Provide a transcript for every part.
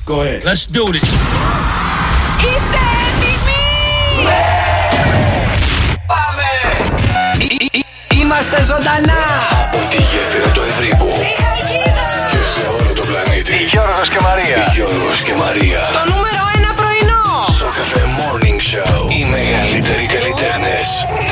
Go ahead. Let's do this. Είστε έτοιμοι? Πάμε! Είμαστε ζωντανά! Από τη γέφυρα του Ευρύπου και σε όλο το πλανήτη. Γιώργος και Μαρία. Γιώργος και Μαρία. Το νούμερο 1 πρωινό. Σοκαφέ Morning Show. Οι μεγαλύτεροι καλλιτέχνες.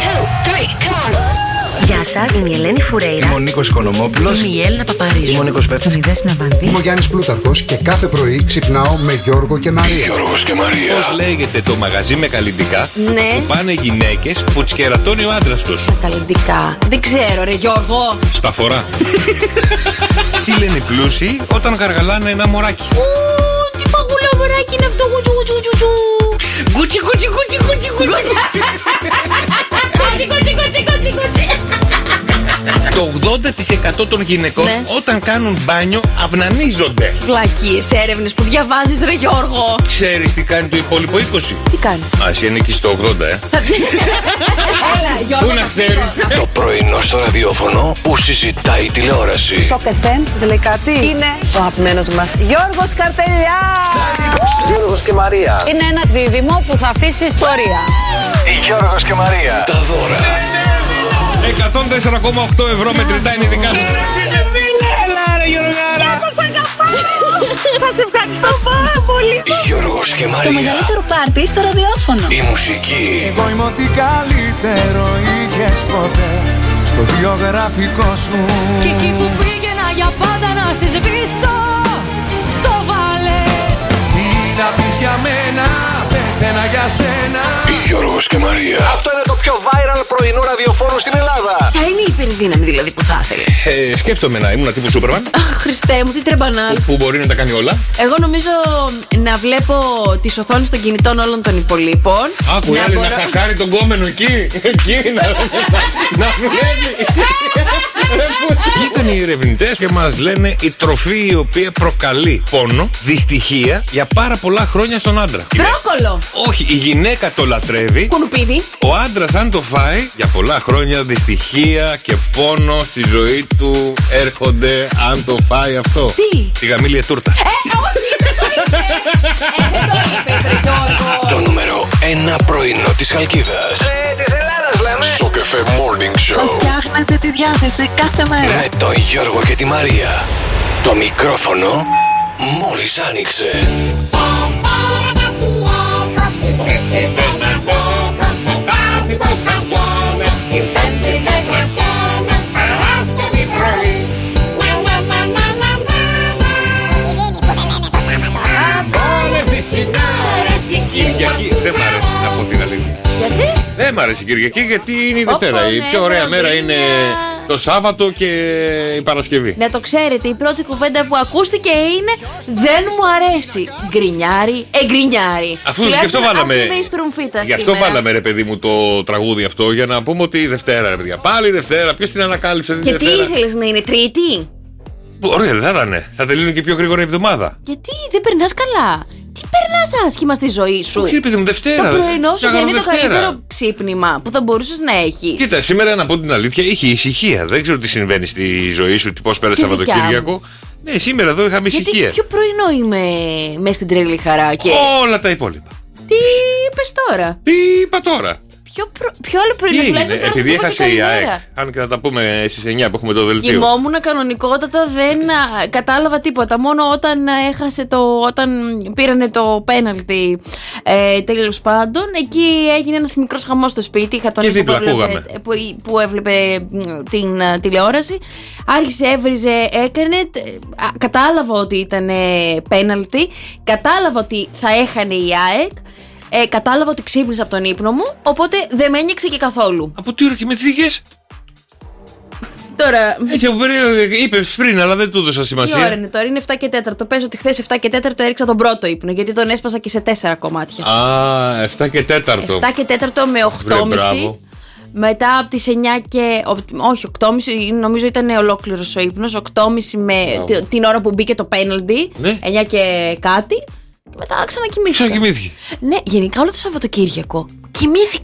Γεια σας, είμαι η Ελένη Φουρέιρα. Είμαι ο Νίκος Οικονομόπουλος. Είμαι η Έλληνα Παπαρίζου. Είμαι ο Νίκος Βέρτης. Είμαι η Δέσποινα Βανδύ. Είμαι ο Γιάννης Πλούταρχος και κάθε πρωί ξυπνάω με Γιώργο και Μαρία. Γιώργος και Μαρία. Πώς λέγεται το μαγαζί με καλλιτικά Ναι. που πάνε γυναίκες που τις κερατώνει ο άντρας τους? Καλλιτικά. Δεν ξέρω, ρε Γιώργο. Στα φορά. Τι λένε οι πλούσιοι όταν γαργαλάνε ένα μωράκι? Τι παγουλό μωράκι είναι αυτό. Γκούτσι, γκούτσι, γκούτσι, γκούτσι, γκούτσι. Το 80% των γυναικών Ναι. όταν κάνουν μπάνιο αυνανίζονται. Βλακίες έρευνες που διαβάζεις, ρε Γιώργο. Ξέρεις τι κάνει το υπόλοιπο 20? Τι κάνει? Α, εσύ ανήκεις στο 80, Έλα, Γιώργο. Πού να ξέρεις? Το πρωινό στο ραδιόφωνο που συζητάει η τηλεόραση. Σοκ FM, σας λέει κάτι? Είναι ο αγαπημένος μας Γιώργος Καρτελιάς. Γιώργος και Μαρία. Είναι ένα δίδυμο που θα αφήσει ιστορία. Γιώργος και Μαρία. Τα δώρα. 104,8 ευρώ μετρητά είναι δικά σου. Θα σε ευχαριστώ πάρα πολύ. Γιώργος και Το Μαρία. μεγαλύτερο πάρτι στο ραδιόφωνο. Η μουσική. Εγώ είμαι ό,τι καλύτερο είχες ποτέ στο βιογραφικό σου. Και εκεί που πήγαινα για πάντα να σε σβήσω, το βάλε. Τι να πεις για μένα, πέθαινα για σένα. Γιώργος και Μαρία. Αυτό είναι το πιο viral πρωινό ραδιοφόρο στην Ελλάδα. Ποια είναι η υπερδύναμη δηλαδή που θα ήθελες? Σκέφτομαι να ήμουν τύπου Σούπερμαν Αχ, Χριστέ μου, τι τρεμπανάλ. που μπορεί να τα κάνει όλα. Εγώ νομίζω να βλέπω τις οθόνες των κινητών όλων των υπολείπων. Άκου, άλλη να χακάρει τον κόμενο εκεί. Εκεί να βλέπει. Βγήκαν οι ερευνητές και μας λένε η τροφή η οποία προκαλεί πόνο, δυστυχία για πάρα πολλά χρόνια στον άντρα. Μπρόκολο. Όχι, η γυναίκα το λατρεύει. Κουνουπίδι. Ο άντρας αν το φάει για πολλά χρόνια δυστυχία και πόνο στη ζωή του έρχονται αν το φάει αυτό. Τι? Τη γαμήλια τούρτα. Όχι, δεν το είπε. Δεν το είπε, ρε Γιώργο. Το νούμερο 1 πρωινό της Χαλκίδας. Της Ελλάδας λέμε. Σοκαφέ Morning Show. Φτιάχνετε τη διάθεση κάθε μέρα. Με τον Γιώργο και τη Μαρία. Το μικρόφωνο μόλις άνοιξε. Κυριακή δεν μ' αρέσει να πω την αλήθεια. Γιατί? Δεν μ' αρέσει η Κυριακή γιατί είναι η Δευτέρα. Η ναι, πιο ωραία μέρα γκρίνια. είναι το Σάββατο και η Παρασκευή. Να το ξέρετε, η πρώτη κουβέντα που ακούστηκε είναι δεν μου αρέσει. Γκρινιάρι, εγκρινιάρι. Αφού γι' αυτό βάλαμε. Γι' Γι' αυτό βάλαμε ρε παιδί μου το τραγούδι αυτό για να πούμε ότι η Δευτέρα ρε παιδιά. Πάλι η Δευτέρα. Ποιος την ανακάλυψε τη Και τι Δευτέρα? ήθελες να είναι Τρίτη? Ωραία, δεν θα ήταν. Θα τελειώνει και πιο γρήγορα η εβδομάδα. Γιατί δεν περνάς καλά? Τι περνάς άσχημα στη ζωή σου? Όχι, ρε παιδί μου, Δευτέρα. Το πρωινό σου Σαν δεν είναι το Δευτέρα. καλύτερο ξύπνημα που θα μπορούσες να έχεις. Κοίτα, σήμερα να πω την αλήθεια, είχε ησυχία. Δεν ξέρω τι συμβαίνει στη ζωή σου, πώς πέρασε Στη δικιά Σαββατοκύριακο. Ναι, σήμερα εδώ είχαμε Γιατί ησυχία. ποιο πρωινό είμαι μες στην τρελή χαρά και... Όλα τα υπόλοιπα. Τι είπες τώρα? Τι είπα τώρα? Ποιο άλλο Τι πρωινό? έγινε, Τουλάχιστον τώρα επειδή σας είπα έχασε και η ΑΕΚ. καλημέρα. Αν και θα τα πούμε στις 9 που έχουμε το δελτίο. Κοιμόμουν κανονικότατα, δεν κατάλαβα τίποτα. Μόνο όταν όταν πήρανε το πέναλτι, τέλος πάντων, εκεί έγινε ένας μικρός χαμός στο σπίτι. Είχα τον Και ήχο δίπλα ακούγαμε. που έβλεπε την τηλεόραση. Άρχισε, έβριζε, έκανε. Κατάλαβα ότι ήταν πέναλτι. Κατάλαβα ότι θα έχανε η ΑΕΚ. Κατάλαβα ότι ξύπνησα από τον ύπνο μου. Οπότε δεν με ένιωξε και καθόλου. Από τι ώρα κοιμηθήκες? Τώρα. Έτσι από περίοδο είπες πριν, αλλά δεν του έδωσα Τι σημασία. ώρα είναι τώρα? Είναι 7 και 4. Πες ότι χθες 7 και 4 έριξα τον πρώτο ύπνο. Γιατί τον έσπασα και σε 4 κομμάτια. Α, 7 και 4. 7 και 4 με 8.30. Μετά από τις 9 και. Όχι, 8.30 νομίζω ήταν ολόκληρος ο ύπνος. 8.30 με την ώρα που μπήκε το πέναλτι. Ναι. 9 και κάτι. Και μετά ξανακοιμήθηκα. Ξανακοιμήθηκε. Ναι, γενικά όλο το Σαββατοκύριακο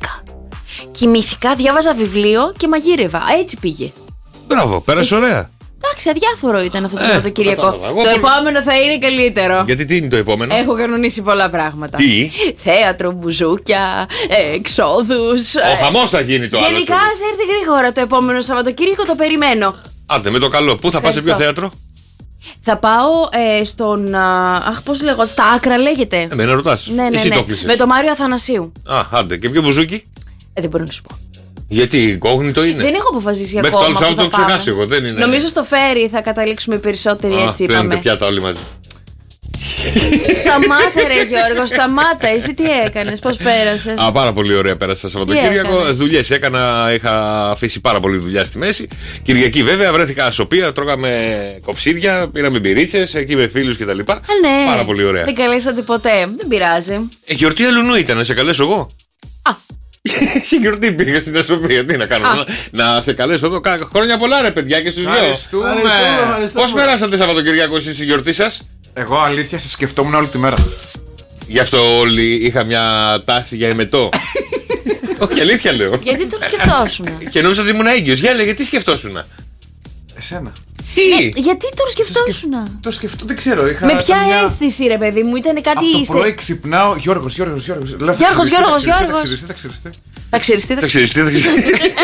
κοιμήθηκα. Διάβαζα βιβλίο και μαγείρευα. Έτσι πήγε. Μπράβο, πέρασε ωραία. Εντάξει, αδιάφορο ήταν αυτό το Σαββατοκύριακο. κατάλαβα. Το επόμενο θα είναι καλύτερο. Γιατί τι είναι το επόμενο? Έχω κανονίσει πολλά πράγματα. Τι? Θέατρο, μπουζούκια, εξόδους. Ο χαμός θα γίνει το άλλο. Γενικά, σε έρθει γρήγορα το επόμενο Σαββατοκύριακο, το περιμένω. Άντε, με το καλό. Πού θα πας, σε ποιο θέατρο? Θα πάω στον. Αχ, πώς λέγω, στα Άκρα λέγεται. Εμένα ρωτάς. Ναι. Εσύ το κλείσες. Με το Μάριο Αθανασίου. Άντε, και ποιο μπουζούκι? Δεν μπορώ να σου πω. Γιατί εγκόγνητο είναι. Δεν έχω αποφασίσει Μέχρι ακόμα. το άλλο Σάββατο που το θα πάμε. ξεχάσει εγώ. Δεν είναι. Νομίζω στο φέρι θα καταλήξουμε περισσότεροι, έτσι Παίρνετε είπαμε. πιάτα όλοι μαζί. Σταμάτα, ρε Γιώργο, σταμάτα. Εσύ τι έκανες, πώς πέρασες? Πάρα πολύ ωραία πέρασα Σαββατοκύριακο. έκανες? Δουλειές έκανα, είχα αφήσει πάρα πολύ δουλειά στη μέση. Κυριακή βέβαια βρέθηκα σοπία, τρώγαμε κοψίδια, πήραμε μπυρίτσες εκεί με φίλους κτλ. Ναι. Πάρα πολύ ωραία. Δεν καλέσατε ποτέ. Δεν πειράζει. Γιορτή Αλουνού ήταν, να σε καλέσω εγώ. Σε γιορτή πήγα στην Ασοφία. Τι να κάνω, να σε καλέσω εδώ. Χρόνια πολλά, ρε παιδιά, και στους δυο. Ευχαριστούμε. Πώς περάσατε Σαββατοκυριακό εσείς η γιορτή σας? Εγώ αλήθεια σε σκεφτόμουν όλη τη μέρα. Γι' αυτό όλοι είχα μια τάση για εμετό. Όχι, αλήθεια λέω. Γιατί το σκεφτόσουν? Και νόμιζα ότι ήμουν έγκυος. Για λέγε, τι σκεφτόσουνα? Εσένα. Τι? Γιατί το σκεφτόσουν? Το σκεφτώ, δεν ξέρω. Είχα Με ποια καμιά- αίσθηση, ρε παιδί μου, ήταν κάτι. Από το πρωί ξυπνάω. Γιώργος. Λέω, θα Γιώργος. Θα ξυριστεί. Θα ξυριστεί, Θα ξέρεις τι, θα ξέρεις.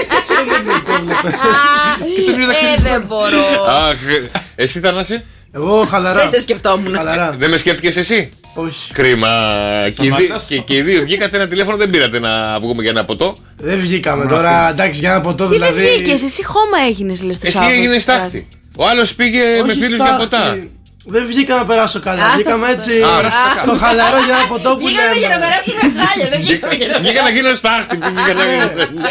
Δεν μπορώ. Αχ, εσύ Θανάση, Εγώ χαλαρά. Δεν σε σκεφτόμουν. Χαλαρά. δεν με σκέφτηκες εσύ? Όχι. Κρίμα. Σταμάτας. Και οι δύο βγήκατε ένα τηλέφωνο, δεν πήρατε να βγούμε για ένα ποτό. Δεν βγήκαμε τώρα. Εντάξει, για ένα ποτό Τι δεν δηλαδή. βγήκες, εσύ χώμα έγινες, λες το Εσύ Σάββατο. έγινε στάχτη. Ο άλλος πήγε με Όχι φίλους για στάχτη. ποτά. Δεν βγήκα να περάσω καλά. Άστα Βγήκαμε αυτό. έτσι Α, στο χαλαρό για ένα ποτό που Βγήκαμε για να λέμε. περάσουμε χάλια, δεν βγήκαμε για να Βγήκα να γίνω στάχτη. Βγήκα να γίνω.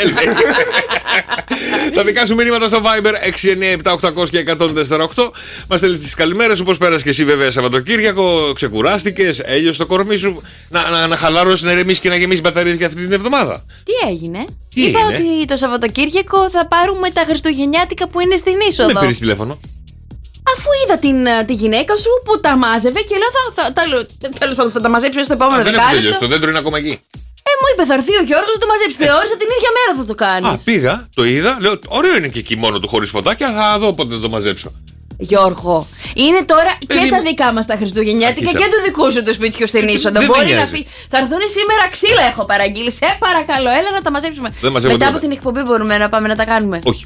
Τα δικά σου μηνύματα στο Viber 697-800 και 104,8. Μας στέλνεις τις καλημέρες σου. Πώς πέρασες και εσύ βέβαια Σαββατοκύριακο? Ξεκουράστηκες? Έλειωσε το κορμί σου? Να χαλαρώσεις, να ηρεμήσεις και να γεμίσεις μπαταρίες για αυτή την εβδομάδα? Τι έγινε? Τι Είπα έγινε? ότι το Σαββατοκύριακο θα πάρουμε τα Χριστουγεννιάτικα που είναι στην Με είσοδο. πήρες τηλέφωνο? Αφού είδα τη γυναίκα σου που τα μάζευε και λέω τέλος πάντων θα τα μαζέψει στο επόμενο Δεν έχω τελειώσει. δεκάλεπτο. Το δέντρο είναι ακόμα εκεί. Μου είπε θα έρθει ο Γιώργος να το μαζέψει. Θεώρησα την ίδια μέρα θα το κάνεις. Πήγα, το είδα. Λέω, ωραίο είναι και εκεί μόνο του χωρίς φωτάκια. Θα δω πότε θα το μαζέψω. Γιώργο, είναι τώρα Παιδί και τα μου. δικά μας τα Χριστουγεννιάτικα Άρχισα. και του δικού σου το σπίτιου στην είσοδο. δεν με Μπορεί να νοιάζει. φύγει. Θα έρθουν σήμερα ξύλα, έχω παραγγείλει. Σε παρακαλώ, έλα να τα μαζέψουμε. Δεν μαζεύω Μετά τίποτα. από την εκπομπή μπορούμε να πάμε να τα κάνουμε. Όχι.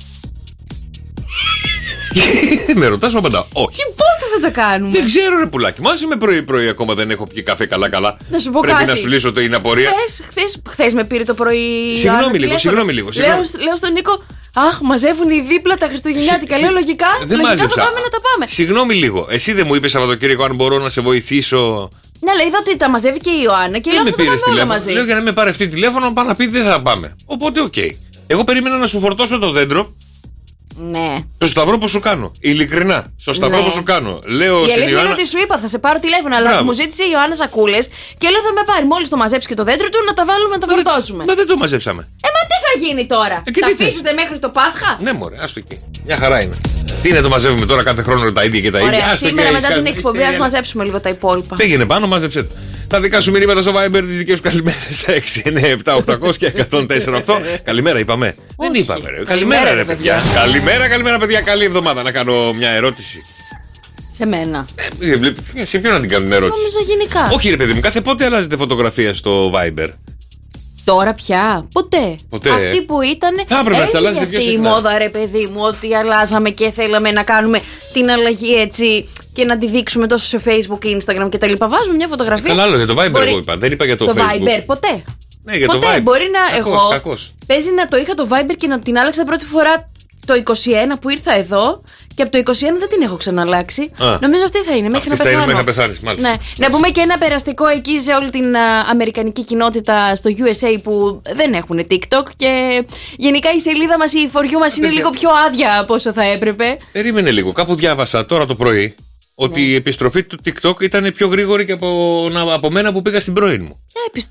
Με ρωτάς, μου απαντάω. Όχι. Και πότε θα τα κάνουμε? Δεν ξέρω, ρε πουλάκι. Μα είμαι πρωί-πρωί ακόμα, δεν έχω πιει καφέ καλά-καλά. Να σου πω Πρέπει κάτι. να σου λύσω την απορία. Χθες με πήρε το πρωί. Συγγνώμη Άννα, λίγο, τηλέφωνο. συγγνώμη λίγο, Λέω στον Νίκο, αχ, μαζεύουν οι δίπλα τα Χριστουγεννιάτικα. Λέω λογικά Δεν θα μάζεψα. πάμε να τα πάμε. Συγγνώμη λίγο. Εσύ δεν μου είπες Σαββατοκύριακο αν μπορώ να σε βοηθήσω? Ναι, αλλά είδα ότι τα μαζεύει και η Ιωάννα και λέω Δεν με θα τα πήρες πάμε όλα τηλέφωνο. μαζί. Λέω για να με πάρει τηλέφωνο, πάω να πει δεν θα πάμε. Οπότε οκ. Εγώ περίμενα να σου φορτώσω το δέντρο. Ναι. Στο σταυρό που σου κάνω. Ειλικρινά. Στο σταυρό Ναι. που σου κάνω. Λέω Η στην αλήθεια είναι Ιωάννα. ότι σου είπα θα σε πάρω τηλέφωνο, αλλά Μπράβο. μου ζήτησε η Ιωάννα σακούλες και λέω θα με πάρει. Μόλις το μαζέψει και το δέντρο του να τα βάλουμε να τα φορτώσουμε. Μα δεν το μαζέψαμε. Μα τι θα γίνει τώρα? και Θα τι θες? αφήσετε μέχρι το Πάσχα? Ναι, μωρέ, άστο εκεί. Μια χαρά είναι. Τι είναι το μαζεύουμε τώρα κάθε χρόνο τα ίδια και τα ίδια? Ωραία, Άστο σήμερα και μετά έχεις την κάνει- εκπομπή ας μαζέψουμε λίγο τα υπόλοιπα. Πήγαινε πάνω, μάζεψε το. Τα δικά σου μηνύματα στο Viber, τις δικές σου καλημέρες 697-800 και 104,8. Καλημέρα είπαμε. Δεν είπαμε, ρε. Καλημέρα, ρε παιδιά. Καλημέρα, παιδιά. Καλή εβδομάδα. Να κάνω μια ερώτηση. Σε μένα. Σε ποιον να την κάνω την ερώτηση? Νόμιζα γενικά. Όχι, ρε παιδί μου, κάθε πότε αλλάζετε φωτογραφία στο Viber? Τώρα πια. Ποτέ. Ποτέ. Αυτή που ήταν. Θα έπρεπε να τις αλλάζετε αυτή πιο η συχνά. μόδα, ρε παιδί μου, ότι αλλάζαμε και θέλαμε να κάνουμε την αλλαγή έτσι και να τη δείξουμε τόσο σε Facebook, Instagram κτλ. Βάζουμε μια φωτογραφία. Καλά, άλλο για το Viber Μπορεί- εγώ είπα. Δεν είπα για το στο Facebook. Viber, ποτέ. Ναι, για το Ποτέ. Viber. Μπορεί να. Κακός, Εγώ. κακός. Παίζει να το είχα το Viber και να την άλλαξα πρώτη φορά το 21 που ήρθα εδώ. Και από το 21 δεν την έχω ξαναλλάξει. Νομίζω αυτή θα είναι μέχρι Αυτή να θα είναι πεθάνω. μέχρι να πεθάνεις, μάλιστα. Ναι. Να πούμε και ένα περαστικό εκεί σε όλη την αμερικανική κοινότητα στο USA που δεν έχουν TikTok. Και γενικά η σελίδα μας, η For You μας είναι λίγο πιο άδεια από όσο θα έπρεπε. Περίμενε λίγο. Κάπου διάβασα τώρα το πρωί ότι η επιστροφή του TikTok ήταν πιο γρήγορη και από μένα που πήγα στην πρώην μου.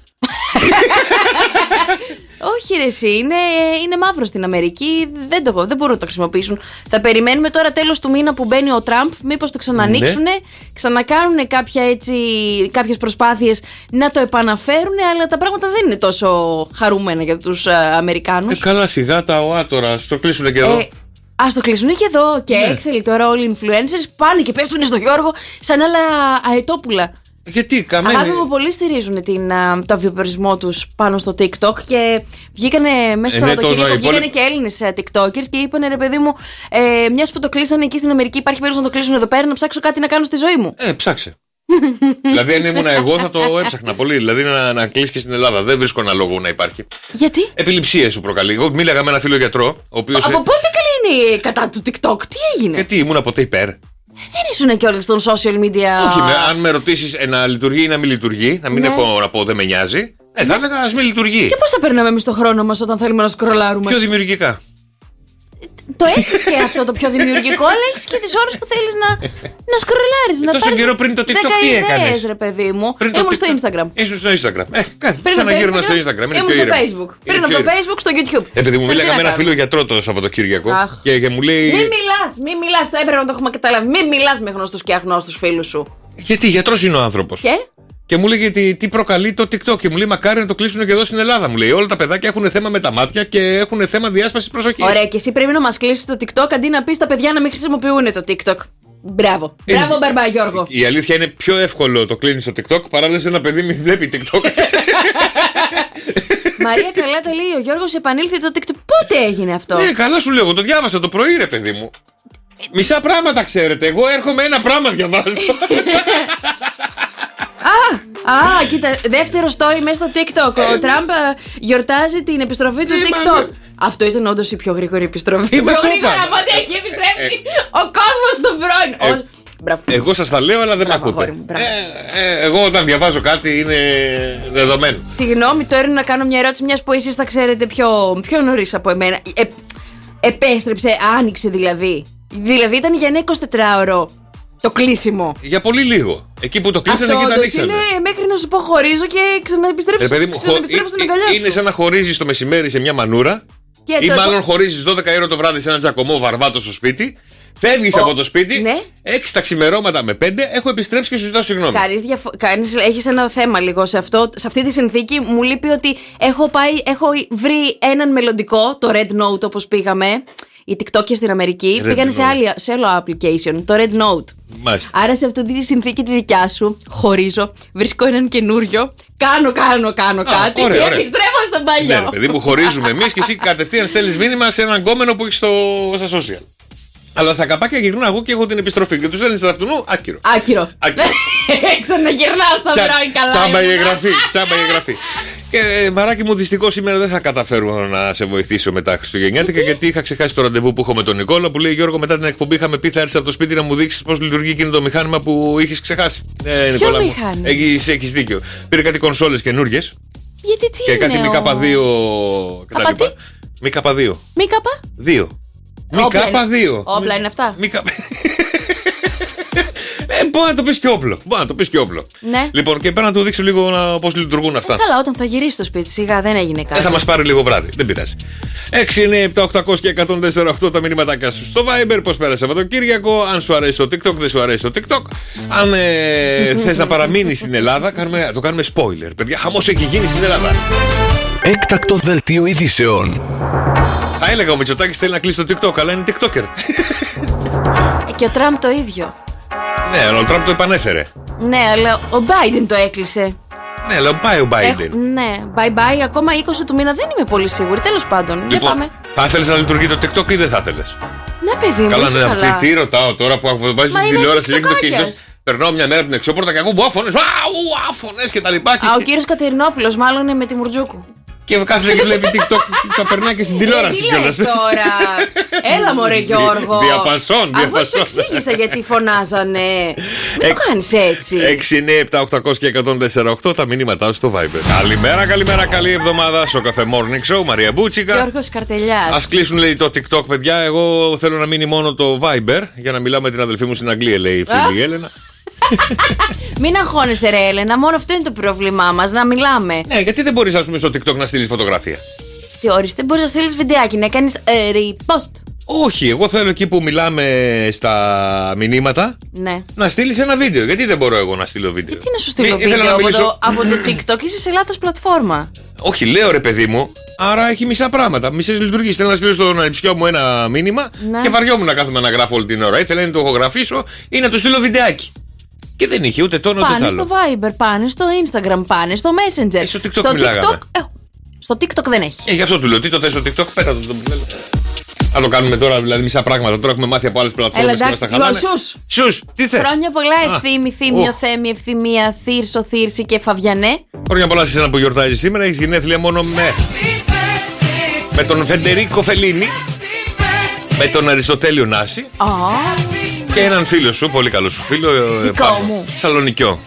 Όχι ρε εσύ, είναι μαύρο στην Αμερική, δεν μπορούν να το χρησιμοποιήσουν. Θα περιμένουμε τώρα τέλος του μήνα που μπαίνει ο Τραμπ, μήπως το ξανανοίξουν, ξανακάνουν κάποιες προσπάθειες να το επαναφέρουν, αλλά τα πράγματα δεν είναι τόσο χαρούμενα για τους Αμερικάνους. Καλά, σιγά τα ΟΑ τώρα, στο κλείσουνε και εδώ. Ας το κλείσουν και εδώ. Και έξελοι τώρα όλοι οι influencers πάνε και πέφτουν στο Γιώργο σαν άλλα αετόπουλα. Γιατί καμένοι. Αγάπη μου, πολλοί στηρίζουν το βιοπορισμό τους πάνω στο TikTok και βγήκανε μέσα στο Σαββατοκύριακο. Βγήκανε και Έλληνες TikTokers και είπανε, ρε παιδί μου, μιας που το κλείσανε εκεί στην Αμερική, υπάρχει περίπτωση να το κλείσουν εδώ πέρα, να ψάξω κάτι να κάνω στη ζωή μου. Ψάξε. Δηλαδή, αν ήμουν εγώ, θα το έψαχνα πολύ. Δηλαδή, να κλείσει και στην Ελλάδα. Δεν βρίσκω ένα λόγο να υπάρχει. Γιατί? Επιληψία σου προκαλεί. Εγώ μίλαγα με ένα φίλο γιατρό. Ο οποίος Από πότε καλή είναι κατά του TikTok, τι έγινε? Γιατί ήμουν ποτέ υπέρ. Δεν ήσουν κιόλας στον social media. Όχι, αν με ρωτήσεις να λειτουργεί ή να μην λειτουργεί, να μην έχω να πω δεν με νοιάζει, θα έλεγα ας μην λειτουργεί. Και πώς θα περνάμε εμείς το χρόνο μας όταν θέλουμε να σκρολάρουμε? Πιο δημιουργικά. Το έχεις και αυτό το πιο δημιουργικό, αλλά έχεις και τις ώρες που θέλεις να σκρολάρεις. Να τόσο καιρό πριν το TikTok τι έκανες? Ρε παιδί μου. Ήμουν στο Instagram. Ήσουν στο Instagram. Ξαναγύρνα στο Instagram. Ήμουν στο Facebook. Πριν από το Facebook στο YouTube. Επειδή μου μίλαγα με ένα φίλο γιατρό το Σαββατοκύριακο και μου λέει. Μην μιλάς, το έπρεπε να το έχουμε καταλάβει. Μην μιλάς με γνωστούς και αγνώστους φίλους σου. Γιατί γιατρός είναι ο άνθρωπος. Και μου λέγε τι προκαλεί το TikTok. Και μου λέει μακάρι να το κλείσουν και εδώ στην Ελλάδα. Μου λέει όλα τα παιδάκια έχουν θέμα με τα μάτια και έχουν θέμα διάσπασης προσοχής. Ωραία, και εσύ πρέπει να μας κλείσεις το TikTok αντί να πεις στα παιδιά να μην χρησιμοποιούν το TikTok. Μπράβο. Μπράβο, Μπαρμπά Γιώργο. Η αλήθεια είναι πιο εύκολο το κλείνει στο TikTok παρά να ένα παιδί μην βλέπει TikTok. Μαρία, καλά τα λέει. Ο Γιώργος επανήλθε το TikTok. Πότε έγινε αυτό? Ναι, καλά σου λέω. Το διάβασα το πρωί, ρε παιδί μου. Μισά πράγματα ξέρετε. Εγώ έρχομαι ένα πράγμα διαβάζω. Κοίτα, δεύτερο story μέσα στο TikTok. Ο Τραμπ γιορτάζει την επιστροφή του TikTok. Αυτό ήταν όντως η πιο γρήγορη επιστροφή. Πιο γρήγορα από ό,τι έχει επιστρέψει ο κόσμος στον πρώην. Εγώ σας τα λέω, αλλά δεν με ακούτε. Εγώ όταν διαβάζω κάτι είναι δεδομένο. Συγγνώμη, τώρα είναι να κάνω μια ερώτηση, μιας που εσείς τα ξέρετε πιο νωρίς από εμένα. Επέστρεψε, άνοιξε δηλαδή. Δηλαδή ήταν για ένα 24ωρο. Το κλείσιμο. Για πολύ λίγο. Εκεί που το κλείσανε και τα ανοίξανε. Είναι μέχρι να σου πω χωρίζω και ξαναεπιστρέψω στην αγκαλιά σου. Είναι σαν να χωρίζεις το μεσημέρι σε μια μανούρα. Ή μάλλον χωρίζεις 12 ώρα το βράδυ σε ένα τζακωμό βαρβάτο στο σπίτι. Φεύγεις από το σπίτι. 6 τα ξημερώματα με 5. Έχω επιστρέψει και σου ζητάω συγγνώμη. Έχεις ένα θέμα λίγο σε αυτό. Σε αυτή τη συνθήκη μου λείπει ότι έχω βρει έναν μελλοντικό, το Red Note όπως πήγαμε. Οι TikTokers στην Αμερική πήγανε σε άλλο application, το Red Note. Μάλιστα. Άρα σε αυτή τη συνθήκη τη δικιά σου, χωρίζω, βρίσκω έναν καινούριο, κάνω κάτι και επιστρέφω στον παλιό. Ναι, παιδί μου, χωρίζουμε εμείς και εσύ κατευθείαν στέλνεις μήνυμα σε έναν γκόμενο που έχει στα social. Αλλά στα καπάκια γυρνάω εγώ και έχω την επιστροφή. Και του στέλνεις ραφτουνού, άκυρο. Ξαναγυρνάω στα πρώην καλά. Τσάμπα η εγγραφή. Και μαράκι μου, δυστυχώς σήμερα δεν θα καταφέρω να σε βοηθήσω με τα Χριστουγεννιάτικα, γιατί είχα ξεχάσει το ραντεβού που έχω με τον Νικόλα. Που λέει Γιώργο, μετά την εκπομπή είχαμε πει θα έρθεις από το σπίτι να μου δείξεις πώς λειτουργεί εκείνο το μηχάνημα που είχες ξεχάσει. Νικόλα μου, έχεις δίκιο. Πήρε κάτι κονσόλες καινούργιες. Γιατί τι και είναι? Και κάτι ΜΚ2 κτλ. ΜΚ2. ΜΚ2. Όπλα είναι αυτά. Μπορεί να το πεις και όπλο. Ναι. Λοιπόν, και πέρα να του δείξω λίγο πώς λειτουργούν αυτά. Καλά, όταν θα γυρίσει στο σπίτι, σιγά δεν έγινε κάτι. Θα μας πάρει λίγο βράδυ, δεν πειράζει. 697-800 και 104-8 τα μηνύματάκια σου στο Viber. Πώς πέρασε Σαββατοκύριακο? Αν σου αρέσει το TikTok, δεν σου αρέσει το TikTok. Αν θες να παραμείνεις στην Ελλάδα, το κάνουμε spoiler. Παιδιά, χαμός έχει γίνει στην Ελλάδα. Έκτακτο δελτίο ειδήσεων. Θα έλεγα ο Μητσοτάκης θέλει να κλείσει το TikTok, αλλά είναι TikToker. Και ο Τραμπ το ίδιο. Ναι, αλλά ο Τραμπ το επανέφερε. Ναι, αλλά ο Biden το έκλεισε. Ναι, αλλά πάει ο Biden. Ναι, bye. Ακόμα 20 του μήνα δεν είμαι πολύ σίγουρη. Τέλος πάντων, για πάμε. Θα ήθελες να λειτουργεί το TikTok ή δεν θα ήθελες? Ναι, παιδί μου. Καλά, τι ρωτάω τώρα που βάζεις στην τηλεόραση και το κινητό. Περνάω μια μέρα από την εξώπορτα και ακούω άφωνες και τα λοιπά. Ο κύριος Κατερινόπουλος μάλλον είναι με τη Μουρτζούκου. Και κάθεται και βλέπει TikTok, θα περνάει και στην τηλεόραση κιόλας. Τώρα. Έλα μωρέ Γιώργο. Διαπασών. Αφού σου εξήγησα γιατί φωνάζανε. Μην το κάνεις έτσι. 697-800 και 104-8 τα μηνύματά στο Viber. Καλημέρα, καλή εβδομάδα στο Cafe Morning Show. Μαρία Μπούτσικα. Γιώργος Καρτελιάς. Ας κλείσουν, λέει, το TikTok, παιδιά. Εγώ θέλω να μείνει μόνο το Viber για να μιλάω με την αδελφή μου στην Αγγλία, λέει η φίλη Έλενα. Μην αγχώνεσαι, ρε Έλενα, μόνο αυτό είναι το πρόβλημά μας, να μιλάμε. Ναι, γιατί δεν μπορείς, ας πούμε, στο TikTok να στείλεις φωτογραφία? Τι ορίστε, μπορείς να στείλεις βιντεάκι, να κάνεις repost. Όχι, εγώ θέλω εκεί που μιλάμε στα μηνύματα Ναι. να στείλεις ένα βίντεο. Γιατί δεν μπορώ εγώ να στείλω βίντεο? Τι να σου στείλω Ήθελα βίντεο να μιλήσω- από το TikTok, είσαι σε λάθος πλατφόρμα. Όχι, λέω ρε παιδί μου, άρα έχει μισά πράγματα. Μισές λειτουργίες. Θέλω να στείλω στον ανιψιό μου ένα μήνυμα Ναι. και βαριόμουν να κάθομαι να γράφω όλη την ώρα. Ήθελα να το ηχογραφήσω ή να του στείλω βιντεάκι. Και δεν είχε ούτε τόνο ούτε Πάνε άλλο. στο Viber, πάνε στο Instagram, πάνε στο Messenger. Στο TikTok μιλάγαμε. Στο TikTok δεν έχει. Γι' αυτό του λέω, τι το θες στο TikTok, πέρα το θέλω. Να το κάνουμε τώρα, δηλαδή μισά πράγματα. Τώρα έχουμε μάθει από άλλες πλατφόρμες και μας τα χαλάνε. Σους. Τι θες? Χρόνια πολλά, Α, Ευθύμη, Θύμιο, Θέμη, Ευθυμία, Θύρσο, Θύρση και Φαβιανέ. Χρόνια πολλά σε εσένα που γιορτάζει σήμερα. Έχεις γενέθλια μόνο με τον Φεντερίκο Φελίνη, με τον Αριστοτέλειο Νάση και έναν φίλο σου, πολύ καλό σου φίλο. Δικό μου. Σαλονικιό.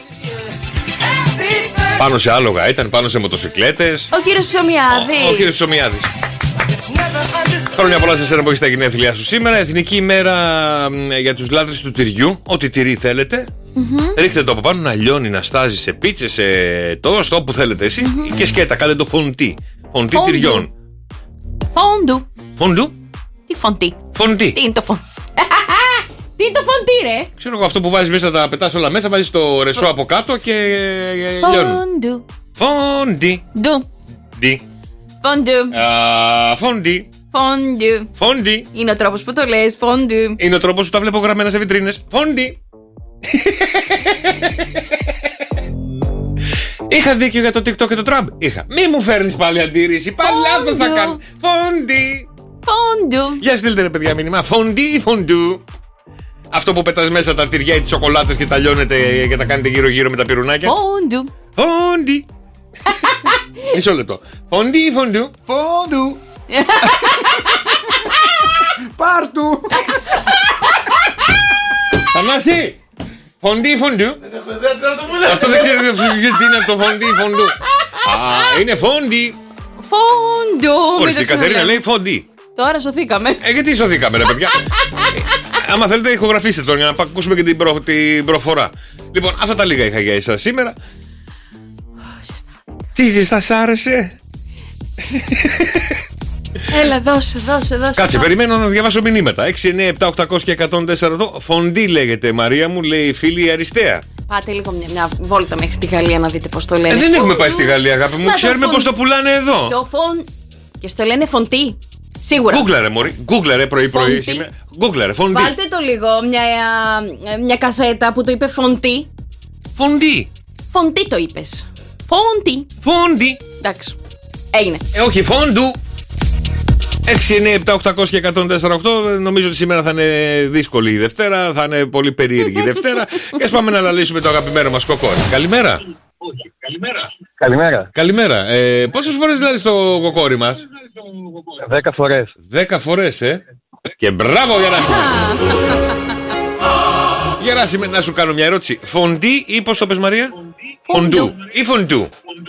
Πάνω σε άλογα ήταν, πάνω σε μοτοσικλέτες. Ο κύριος Ψωμιάδης. Ο κύριος Ψωμιάδης. Χρόνια πολλά σε εσένα που έχεις τα γενέθλιά σου σήμερα. Εθνική ημέρα για τους λάτρες του τυριού. Ό,τι τυρί θέλετε. Ρίχτε το από πάνω να λιώνει, να στάζει σε πίτσες, σε τόστ, όπου θέλετε εσείς. Και σκέτα, κάντε το φοντί. Φοντί Φόντου. τυριών. Φόντου. Φοντού. Τι φοντί. Φοντί. Τι είναι το φοντί. Τι είναι το φοντί, ρε. Ξέρω εγώ αυτό που βάζεις μέσα, τα πετάς όλα μέσα, βάζεις το ρεσό από κάτω και λιώνει. Φόντου. Φόντι. Ντου. Ντι. Φόντου. Φόντι. Φόντου. Φόντι. Είναι ο τρόπος που το λες. Φόντου. Είναι ο τρόπος που τα βλέπω γραμμένα σε βιτρίνες. Φόντι. Είχα δίκιο για το TikTok και το Τραμπ. Είχα. Μη μου φέρνεις πάλι αντίρρηση. Πάλι λάθος θα κάνω. Φόντι. Φόντου. Για στείλτε ρε παιδιά μήνυμα. Φόντι ή φοντού. Αυτό που πετάς μέσα τα τυριά ή τις σοκολάτες και τα λιώνετε και τα κάνετε γύρω-γύρω με τα πυρουνάκια. Φόντου. Φόντι. Μισό λεπτό. Φόντι ή φοντού. Φόντου. Πάρτου. Θανάση. Φόντι ή φοντού. Αυτό δεν ξέρει τι είναι το φόντι ή φοντού. Α, είναι φόντι. Φόντου. Ορίστε, η Κατερίνα λέει φόντι. Τώρα σωθήκαμε. Γιατί σωθήκαμε ρε παιδιά. Άμα θέλετε ηχογραφήστε τώρα για να ακούσουμε και την προφορά. Λοιπόν, αυτά τα λίγα είχα για εσάς σήμερα. Τι σας άρεσε? Έλα, δώσε. Κάτσε, περιμένω να διαβάσω μηνύματα. 6, 9, 7, 800 και 104. Φοντί λέγεται, Μαρία μου, λέει η φίλη Αριστεία. Πάτε λίγο μια βόλτα μέχρι τη Γαλλία να δείτε πώς το λένε. Δεν έχουμε πάει στη Γαλλία, αγάπη μου. Να, Ξέρουμε το πώς το πουλάνε εδώ. Το φον. Και στο λένε φοντί. Σίγουρα. Γκούγκλαρε, μωρή. Γκούγκλαρε πρωί-πρωί Φοντί. σήμερα. Γκούγκλαρε, φοντί. Βάλτε το λίγο μια κασέτα που το είπε φοντί. Φοντί. Φοντί το είπες. Φοντί. Φοντί. Εντάξει. Έγινε. Όχι, φόντου. 6, 9, 7, 800 και 104,8. Νομίζω ότι σήμερα θα είναι δύσκολη η Δευτέρα. Θα είναι πολύ περίεργη η Δευτέρα. Και ας πάμε να αναλύσουμε το αγαπημένο μας κοκόρι. Καλημέρα. Καλημέρα. Πόσες φορές δηλαδή στο κοκόρι μας? 10 φορές. 10 φορές, Και μπράβο, Γεράσιμε. Γεράσιμε, να σου κάνω μια ερώτηση. Φοντί ή πώς το πες, Μαρία? Φοντού ή φοντού?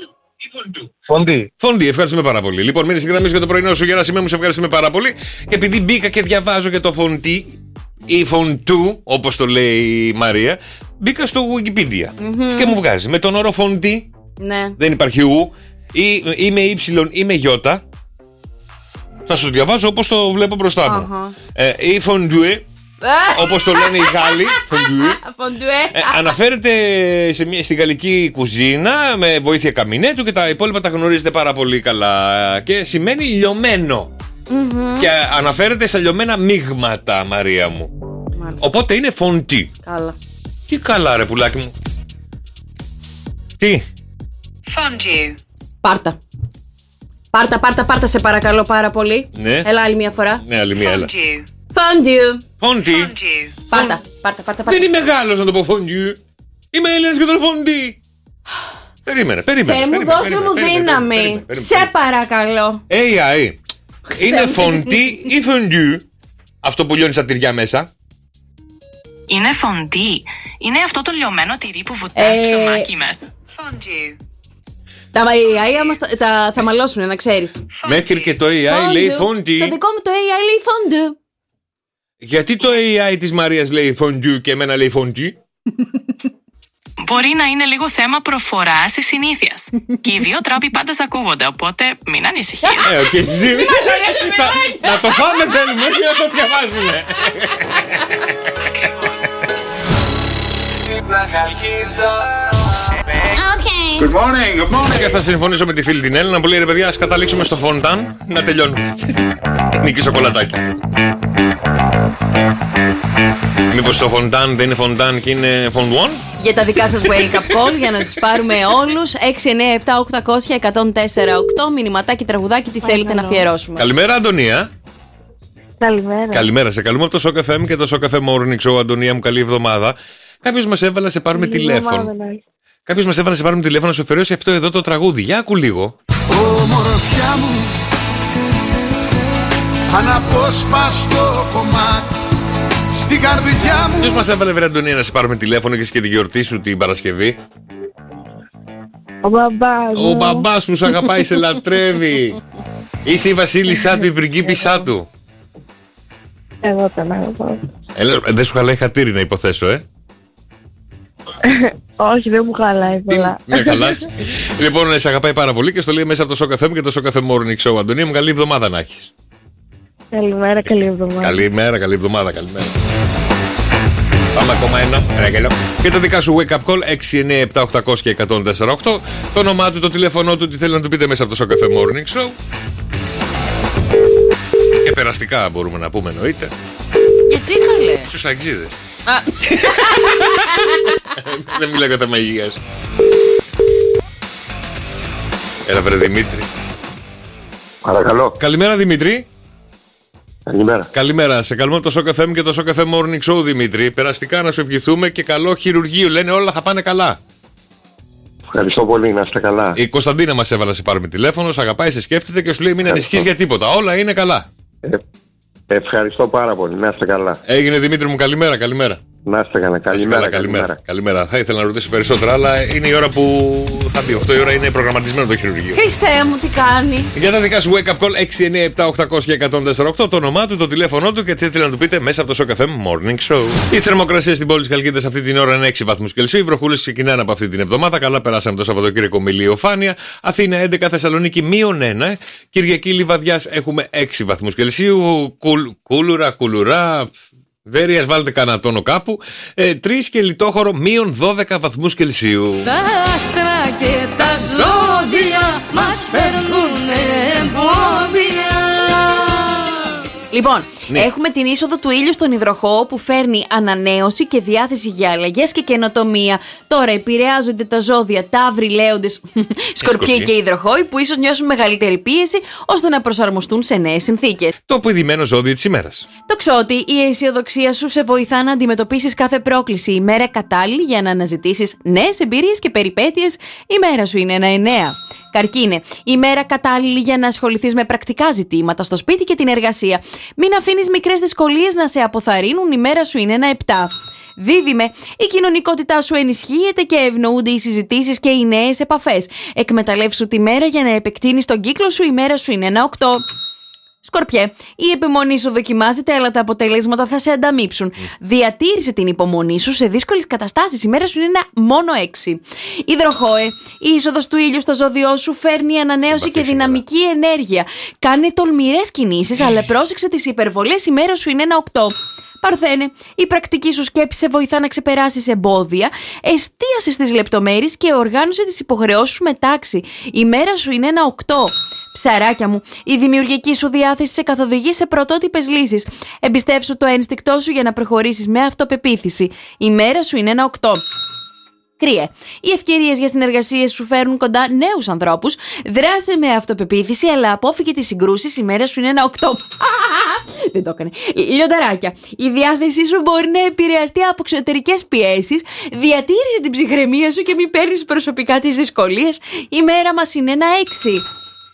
Φοντί, ευχαριστούμε πάρα πολύ. Λοιπόν, μείνε συγγραμμής για το πρωινό σου, Γεράσιμε μου, σε ευχαριστούμε πάρα πολύ. Και επειδή μπήκα και διαβάζω για το φοντί ή φοντού, όπως το λέει η Μαρία, μπήκα στο Wikipedia και μου βγάζει με τον όρο φοντί. Ναι. Δεν υπάρχει ου, ή με ύψιλον ή με γιώτα. Θα σου διαβάζω όπως το βλέπω μπροστά μου. Ή φοντούε, όπως το λένε οι Γάλλοι. Φοντούε. Αναφέρεται στη γαλλική κουζίνα με βοήθεια καμινέτου και τα υπόλοιπα τα γνωρίζετε πάρα πολύ καλά. Και σημαίνει λιωμένο. Και αναφέρεται στα λιωμένα μείγματα, Μαρία μου. Μάλιστα. Οπότε είναι φοντί. Καλά. Τι καλά, ρε πουλάκι μου. Τι? Φοντιού. Πάρτα σε παρακαλώ πάρα πολύ. Ναι. Έλα άλλη μια φορά. Ναι, άλλη μια, έλα. Φοντιού. Πάρτα. Δεν είμαι Γάλλος να το πω φοντιού. Είμαι Έλληνας και τον φοντί. Περίμενε. Θεέ μου, δώσε μου δύναμη. Σε παρακαλώ. AI. Είναι φοντί ή φοντιού? Αυτό που λιώνει τα τυριά μέσα. Είναι φοντί. Είναι αυτό το λιωμένο τυρί που βουτάς ψωμάκι μέσα. Φοντιού. Τα AI θα μαλώσουν, να ξέρεις. Μέχρι και το AI λέει φοντί. Το δικό μου το AI λέει φοντού. Γιατί το AI της Μαρίας λέει φοντιού και εμένα λέει φοντί? Μπορεί να είναι λίγο θέμα προφοράς ή συνήθειας. Και οι δύο τρόποι πάντα ακούγονται, οπότε μην ανησυχείς. Και εσύ. Να το φάμε θέλουμε, όχι να το διαβάζουμε. Good morning, good morning. Και θα συμφωνήσω με τη φίλη την Έλληνα που λέει: ρε παιδιά, ας καταλήξουμε στο φοντάν να τελειώνουμε. Νίκη σοκολατάκι. Μήπως το φοντάν δεν είναι φοντάν και είναι φοντουόν? Για τα δικά σας wake up call, για να τους πάρουμε όλους. 697-800-1048. Μηνυματάκι, τραγουδάκι, τι θέλετε να αφιερώσουμε. Καλημέρα, Αντωνία. Καλημέρα. Καλημέρα, σε καλούμε από το Shock FM και το Shock FM Morning Show. Αντωνία μου, καλή εβδομάδα. Κάποιος μας έβαλε να σε πάρουμε τηλέφωνο. Κάποιος μας έβαλε να σε πάρουμε τηλέφωνο να σου αφιερώσει αυτό εδώ το τραγούδι. Για άκου λίγο. Ομορφιά μου, αναπόσπαστο κομμάτι στην καρδιά μου. Ποιος μας έβαλε, βρε Αντωνία, να σε πάρουμε τηλέφωνο και τη γιορτή σου την Παρασκευή? Ο μπαμπάς μου. Ο μπαμπάς που σου αγαπάει, σε λατρεύει. Είσαι η βασίλισσά του, η πριγκίπισσά του. Εγώ τον αγαπάω. Δεν σου χαλάει χατήρι να υποθέσω, Όχι, δεν μου χαλάει πολλά. Ναι, χαλάς. Λοιπόν, σε αγαπάει πάρα πολύ και στο λέει μέσα από το Shock FM και το Shock FM Morning Show. Αντωνία μου, καλή εβδομάδα να έχεις. Καλημέρα, καλή εβδομάδα. Καλημέρα, καλή εβδομάδα, καλημέρα. Πάμε ακόμα ένα. Και τα δικά σου wake up call 697-800-1048. Το όνομά του, το τηλέφωνό του, τι θέλει να του πείτε μέσα από το Shock FM Morning Show. Και περαστικά μπορούμε να πούμε, εννοείται. Γιατί καλέ? Στους αεξίδες. Δεν μιλάω για τα μαγείας. Έλα βρε Δημήτρη. Παρακαλώ. Καλημέρα Δημήτρη. Καλημέρα. Καλημέρα. Σε καλούμε από το Shock FM και το Shock FM Morning Show, Δημήτρη. Περαστικά να σου ευχηθούμε και καλό χειρουργείο. Λένε όλα θα πάνε καλά. Ευχαριστώ πολύ, να είστε καλά. Η Κωνσταντίνα μας έβαλε να σε πάρουμε τηλέφωνο, σε αγαπάει, σε σκέφτεται και σου λέει μην ανησυχείς για τίποτα. Όλα είναι καλά. Ευχαριστώ πάρα πολύ, να είστε καλά. Έγινε Δημήτρη μου, καλημέρα, καλημέρα. Να είστε καλά, καλημέρα. Θα ήθελα να ρωτήσω περισσότερα, αλλά είναι η ώρα που θα μπει. 8 η ώρα είναι προγραμματισμένο το χειρουργείο. Χριστέ μου, τι κάνει. Για τα δικά σου wake up call 697-800-1048. Το όνομά του, το τηλέφωνό του και τι θέλει να του πείτε μέσα από το Shock FM Morning Show. Η θερμοκρασία στην πόλη της Χαλκίδας αυτή την ώρα είναι 6 βαθμούς Κελσίου. Οι βροχούλες ξεκινάνε από αυτή την εβδομάδα. Καλά περάσαμε το Σαββατοκύριακο με ηλιοφάνεια. Αθήνα 11, Θεσσαλονίκη -1. Κυριακή Λιβαδιάς έχουμε 6 βαθμούς Κελσίου. Κουλουρά. Βέρειας βάλτε κανένα τόνο κάπου. 3 και Λιτόχωρο -12 βαθμούς Κελσίου. Τα άστρα και τα ζώδια μας φέρνουν εμπόδια. Λοιπόν, έχουμε την είσοδο του ήλιου στον υδροχόο που φέρνει ανανέωση και διάθεση για αλλαγές και καινοτομία. Τώρα επηρεάζονται τα ζώδια Ταύροι, Λέοντες, Σκορπιοί και Υδροχόοι που ίσως νιώσουν μεγαλύτερη πίεση ώστε να προσαρμοστούν σε νέες συνθήκες. Το πηδημένο ζώδιο της ημέρας. Το Ξώτη, η αισιοδοξία σου σε βοηθά να αντιμετωπίσεις κάθε πρόκληση. Η μέρα κατάλληλη για να αναζητήσεις νέες εμπειρίες και περιπέτειες. Η μέρα σου είναι ένα 9. Καρκίνε, η μέρα κατάλληλη για να ασχοληθείς με πρακτικά ζητήματα στο σπίτι και την εργασία. Μην αφήνεις μικρές δυσκολίες να σε αποθαρρύνουν, η μέρα σου είναι ένα 7. Δίδυμε, η κοινωνικότητά σου ενισχύεται και ευνοούνται οι συζητήσεις και οι νέες επαφές. Εκμεταλλεύσου τη μέρα για να επεκτείνεις τον κύκλο σου, η μέρα σου είναι ένα 8. Σκορπιέ, η επιμονή σου δοκιμάζεται, αλλά τα αποτελέσματα θα σε ανταμείψουν. Διατήρησε την υπομονή σου σε δύσκολες καταστάσεις. Η μέρα σου είναι ένα μόνο 6. Υδροχόε, η είσοδος του ήλιου στο ζώδιό σου φέρνει ανανέωση και δυναμική ενέργεια. Κάνε τολμηρές κινήσεις, αλλά πρόσεξε τις υπερβολές. Η μέρα σου είναι ένα 8. Παρθένε, η πρακτική σου σκέψη σε βοηθά να ξεπεράσεις εμπόδια. Εστίασε στις λεπτομέρειες και οργάνωσε τις υποχρεώσεις σου με τάξη. Η μέρα σου είναι ένα 8. Ψαράκια μου, η δημιουργική σου διάθεση σε καθοδηγεί σε πρωτότυπες λύσεις. Εμπιστεύσου το ένστικτό σου για να προχωρήσεις με αυτοπεποίθηση. Η μέρα σου είναι ένα 8. Κρύε, οι ευκαιρίες για συνεργασίες σου φέρνουν κοντά νέους ανθρώπους. Δράσε με αυτοπεποίθηση, αλλά απόφυγε τις συγκρούσεις. Η μέρα σου είναι ένα 8. Δεν το έκανε. Λιονταράκια, η διάθεσή σου μπορεί να επηρεαστεί από εξωτερικές πιέσεις. Διατήρησε την ψυχραιμία σου και μην παίρνεις προσωπικά τις δυσκολίες. Η μέρα μας είναι ένα 6.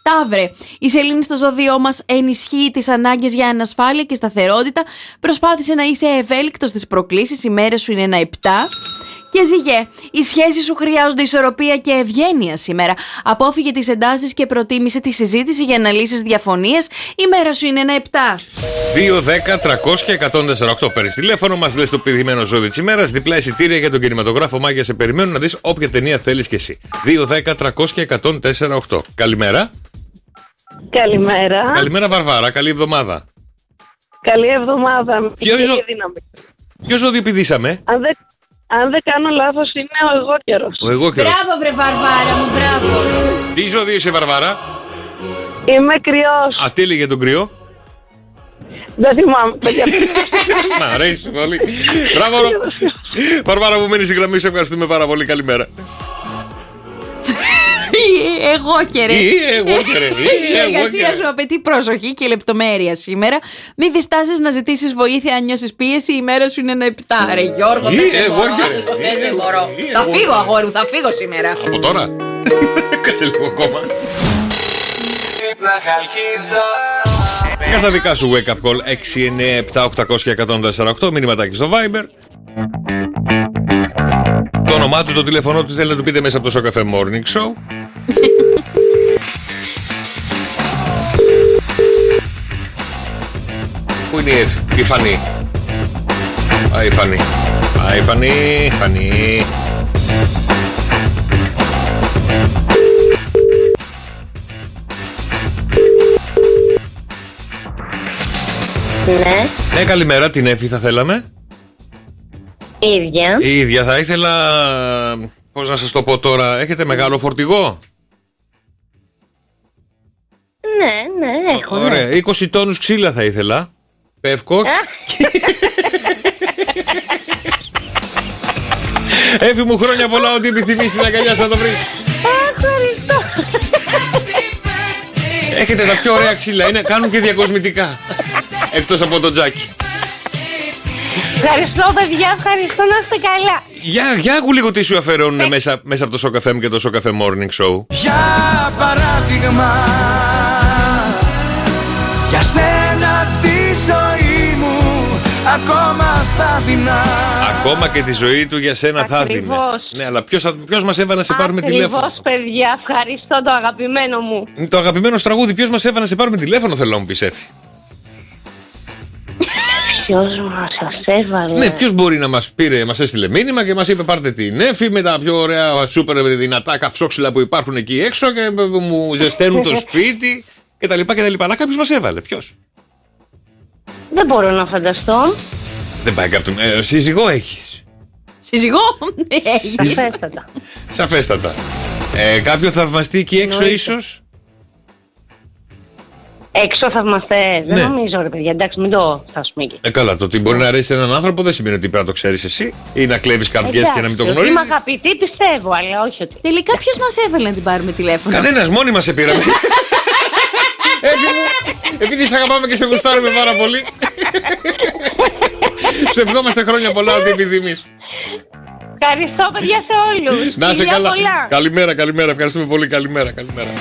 Ταύρε, η σελήνη στο ζώδιό μας ενισχύει τις ανάγκες για ανασφάλεια και σταθερότητα. Προσπάθησε να είσαι ευέλικτος στις προκλήσεις. Η μέρα σου είναι ένα 7. Και Ζυγέ, οι σχέσεις σου χρειάζονται ισορροπία και ευγένεια σήμερα. Απόφυγε τις εντάσεις και προτίμησε τη συζήτηση για να λύσεις διαφωνίες. Η μέρα σου είναι ένα 7. 2-10-300-148. Παίρνεις τηλέφωνο, μας λες το πηδημένο ζώδιο της ημέρας. Διπλά εισιτήρια για τον κινηματογράφο Μάγια σε περιμένουν να δεις όποια ταινία θέλεις κι εσύ. 2-10-300-148. Καλημέρα. Καλημέρα. Καλημέρα Βαρβάρα, καλή εβδομάδα. Καλή εβδομάδα. Ποιο ζώδιο πηδήσαμε? Αν δεν κάνω λάθος, είναι ο εγώκερος. Ο εγώκερος. Μπράβο, βρε Βαρβάρα μου, μπράβο. Τι ζώδιο είσαι, Βαρβάρα? Είμαι κρυός. Α, τι έλεγε τον κρυό? Δεν θυμάμαι, παιδιά. Μ' αρέσει πολύ. Μπράβο, Βαρβάρα μου, μένει στη γραμμή, σε ευχαριστούμε πάρα πολύ. Καλημέρα. Εγώκερε. Η εργασία σου απαιτεί προσοχή και λεπτομέρεια σήμερα. Μην διστάσεις να ζητήσεις βοήθεια αν νιώσεις πίεση. Η μέρα σου είναι ένα 7. Ρε Γιώργο, δεν μπορώ. Θα φύγω, αγόρι μου, θα φύγω σήμερα. Από τώρα? Κάτσε λίγο ακόμα. Για τα δικά σου wake up call 697-800-1048. Μηνυματάκι στο Viber. Το όνομά του, το τηλέφωνο του θέλετε να του πείτε μέσα από το Σοκαφέ Morning Show. Πού είναι η Φανή? Α, η Φανή. Α, η Φανή. Φανή. Ναι. Ναι, καλημέρα, την Εύη θα θέλαμε. Ίδια. Η ίδια θα ήθελα. Πώς να σας το πω τώρα, έχετε μεγάλο φορτηγό? Ναι, έχω. Ωραία, 20 τόνους ξύλα θα ήθελα. Πεύκο. Εύη μου, χρόνια πολλά, ό,τι επιθυμείς στην αγκαλιά σου να το βρεις. Ευχαριστώ. Έχετε τα πιο ωραία ξύλα, κάνουν και διακοσμητικά. Εκτός από το τζάκι. Ευχαριστώ, παιδιά, ευχαριστώ, να είστε καλά. Για άκου λίγο τι σου αφαιρώνουν μέσα από το Σοκαφέ μου και το Σοκαφέ Morning Show. Για παράδειγμα, για σένα τη ζωή μου ακόμα θα δεινά. Ακόμα και τη ζωή του για σένα θα δίνει. Ναι, αλλά ποιος μας έβαλε να σε πάρουμε τηλέφωνο? Ακριβώς, παιδιά, ευχαριστώ, το αγαπημένο μου. Το αγαπημένο σου τραγούδι, ποιος μας έβαλε να σε πάρουμε τηλέφωνο, θέλω να μου πεις, Εύη. Ποιος μας έβαλε? Ναι, ποιος μπορεί να μας πήρε, μας έστειλε μήνυμα και μας είπε πάρτε την Εύη με τα πιο ωραία σούπερ δυνατά καυσόξυλα που υπάρχουν εκεί έξω και μου ζεσταίνουν το σπίτι κτλ. Αλλά κάποιος μας έβαλε, ποιος? Δεν μπορώ να φανταστώ. Δεν πάει κάποιο. Σύζυγό έχεις? Σύζυγό? Έχεις. Σαφέστατα. Σαφέστατα. Κάποιο θαυμαστή εκεί έξω ίσως? Έξω θαυμαστές? Ναι. Δεν νομίζω, ρε παιδιά, εντάξει, μην το φτάσουμε εκεί. Καλά, το ότι μπορεί να αρέσει έναν άνθρωπο δεν σημαίνει ότι πρέπει να το ξέρεις εσύ ή να κλέβεις καρδιές και να μην το γνωρίζεις. Είμαι αγαπητή, πιστεύω, αλλά όχι ότι. Τελικά ποιος μας έβαλε να την πάρουμε τηλέφωνο? Κανένας, μόνοι μας σε πήραμε. Επειδή σε αγαπάμε και σε γουστάρουμε πάρα πολύ. Σε ευχόμαστε χρόνια πολλά, ό,τι επιθυμείς. Ευχαριστώ, παιδιά, σε όλους. Να είσαι καλά. Καλημέρα, καλημέρα. Ευχαριστούμε πολύ. Καλημέρα.